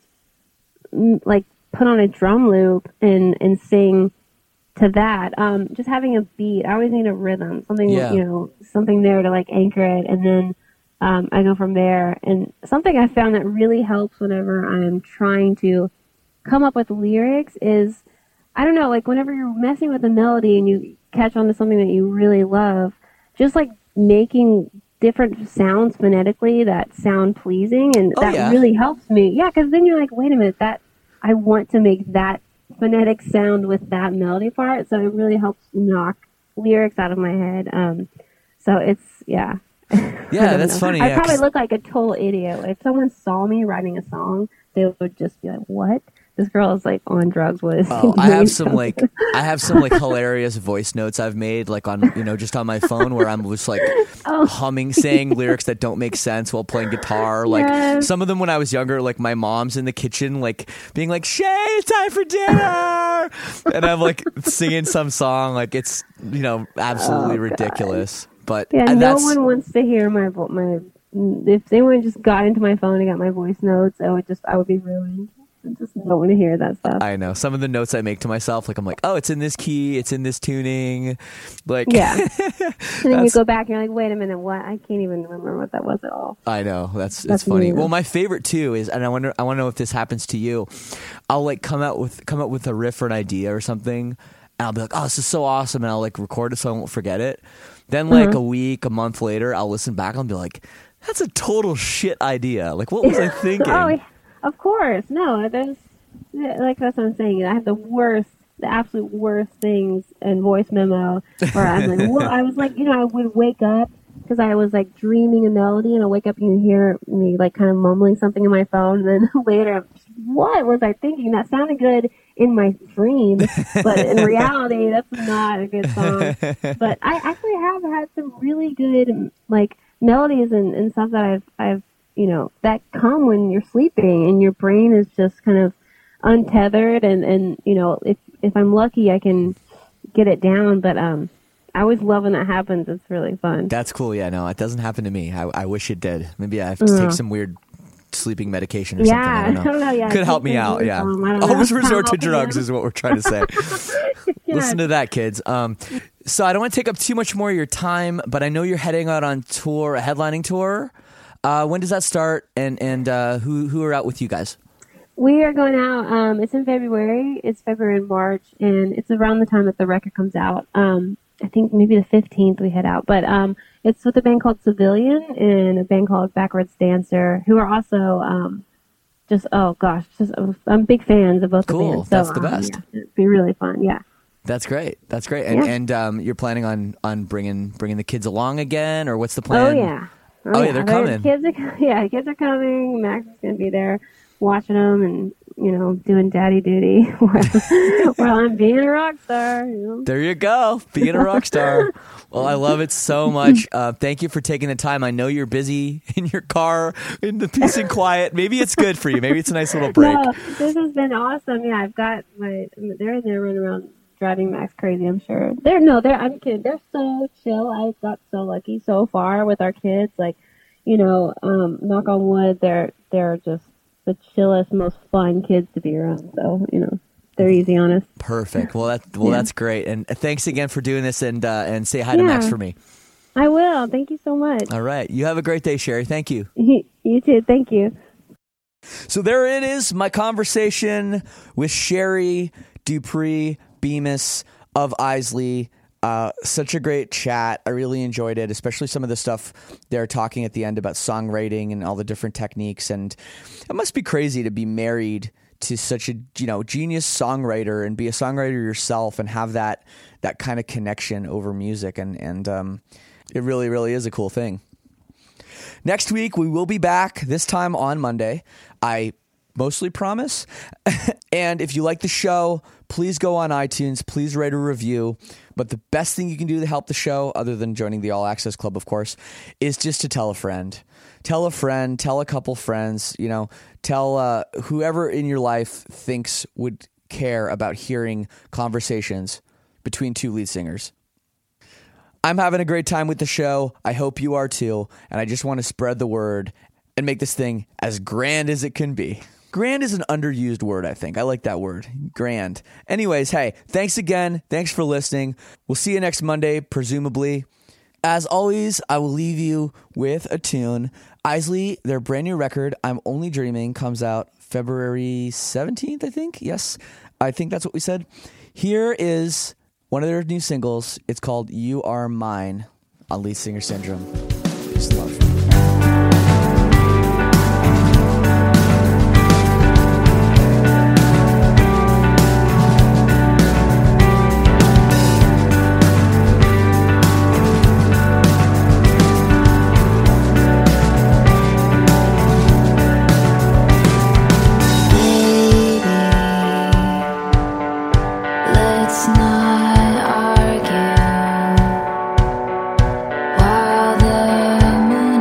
like put on a drum loop and, and sing to that. Um, just having a beat. I always need a rhythm, something, yeah. you know, something there to like anchor it. And then, um, I go from there. And something I found that really helps whenever I'm trying to come up with lyrics is, I don't know, like whenever you're messing with a melody and you catch on to something that you really love, just like making different sounds phonetically that sound pleasing. And oh, that yeah. really helps me. Yeah. Cause then you're like, wait a minute, that I want to make that phonetic sound with that melody part, so it really helps knock lyrics out of my head. Um, so it's yeah, yeah, that's know. funny. I yeah, probably 'cause... look like a total idiot if someone saw me writing a song. They would just be like, "What? This girl is like on drugs." What is Oh, I have some like I have some like hilarious voice notes I've made like on you know just on my phone where I'm just like oh. humming, saying lyrics that don't make sense while playing guitar. Like yes. some of them when I was younger, like my mom's in the kitchen like being like, "Shay, it's time for dinner," and I'm like singing some song. Like it's you know absolutely oh, ridiculous. But yeah, and no that's... one wants to hear my vo- my. If anyone just got into my phone and got my voice notes, I would just I would be ruined. I just don't want to hear that stuff. I know some of the notes I make to myself, like I'm like, oh, it's in this key, it's in this tuning, like yeah. And then you go back and you're like, wait a minute, what? I can't even remember what that was at all. I know that's that's it's funny. weird. Well, my favorite too is, and I wonder, I want to know if this happens to you. I'll like come out with come up with a riff or an idea or something, and I'll be like, oh, this is so awesome, and I'll like record it so I won't forget it. Then like uh-huh. a week, a month later, I'll listen back and be like, that's a total shit idea. Like, what was I thinking? Oh, of course, no, there's. Like that's what I'm saying. I have the worst, the absolute worst things in voice memo. Where I'm like, well, I was like, you know, I would wake up because I was like dreaming a melody, and I wake up and you hear me like kind of mumbling something in my phone. And then later, I'm just, what was I thinking? That sounded good in my dream, but in reality, that's not a good song. But I actually have had some really good like melodies and, and stuff that I've I've you know that come when you're sleeping and your brain is just kind of untethered, and and you know if if I'm lucky I can get it down, but um I always love when that happens. It's really fun. That's cool. Yeah, no, it doesn't happen to me. I, I wish it did. Maybe I have to uh, take some weird sleeping medication or yeah, something. I don't know. I don't know, yeah, Could help me out. Yeah, um, I don't always know. resort to drugs is what we're trying to say. yeah. Listen to that, kids. Um, so I don't want to take up too much more of your time, but I know you're heading out on tour, a headlining tour. Uh, when does that start? And and uh, who who are out with you guys? We are going out. Um, it's in February. It's February and March, and it's around the time that the record comes out. Um, I think maybe the fifteenth we head out. But um, it's with a band called Civilian and a band called Backwards Dancer, who are also um, just, oh gosh, just I'm big fans of both Cool. the bands. So, That's the um, best. Yeah, it'd be really fun. Yeah. That's great. That's great. And Yeah. and um, you're planning on, on bringing bringing the kids along again, or what's the plan? Oh yeah. Oh, yeah, they're coming. Kids are, yeah, kids are coming. Max is going to be there watching them and, you know, doing daddy duty while, while I'm being a rock star. You know? There you go, being a rock star. Well, I love it so much. Uh, thank you for taking the time. I know you're busy in your car in the peace and quiet. Maybe it's good for you. Maybe it's a nice little break. No, this has been awesome. Yeah, I've got my, they're in there running around driving Max crazy, I'm sure. They're, no, they're, I'm kidding. They're so chill. I got so lucky so far with our kids. Like, you know, um, knock on wood, they're, they're just the chillest, most fun kids to be around. So, you know, they're easy on us. Perfect. Well, that, well, yeah. That's great. And thanks again for doing this, and, uh, and say hi yeah. to Max for me. I will. Thank you so much. All right. You have a great day, Sherry. Thank you. You too. Thank you. So there it is, my conversation with Sherry Dupree Bemis of Isley. Uh, such a great chat. I really enjoyed it, especially some of the stuff they're talking at the end about songwriting and all the different techniques. And it must be crazy to be married to such a, you know, genius songwriter and be a songwriter yourself and have that that kind of connection over music. And, and um, it really, really is a cool thing. Next week, we will be back, this time on Monday. I mostly promise. And if you like the show, please go on iTunes. Please write a review. But the best thing you can do to help the show, other than joining the All Access Club, of course, is just to tell a friend. Tell a friend, tell a couple friends, you know, tell uh, whoever in your life thinks would care about hearing conversations between two lead singers. I'm having a great time with the show. I hope you are too. And I just want to spread the word and make this thing as grand as it can be. Grand is an underused word, I think. I like that word. Grand. Anyways, hey, thanks again. Thanks for listening. We'll see you next Monday, presumably. As always, I will leave you with a tune. Isley, their brand new record, I'm Only Dreaming, comes out February seventeenth, I think. Yes, I think that's what we said. Here is one of their new singles. It's called You Are Mine on Lead Singer Syndrome. Peace and love. While the moon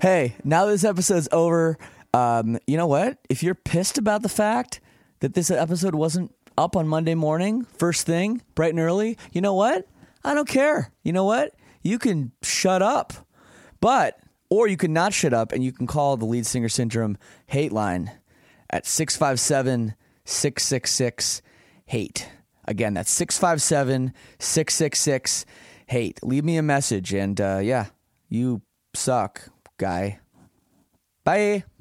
Hey, now this episode's over. Um, you know what? If you're pissed about the fact that this episode wasn't up on Monday morning, first thing, bright and early, you know what? I don't care. You know what? You can shut up. But, or you can not shut up and you can call the Lead Singer Syndrome hate line at six five seven, six six six, hate. Again, that's six five seven, six six six, hate. Leave me a message and uh, yeah, you suck, guy. Bye.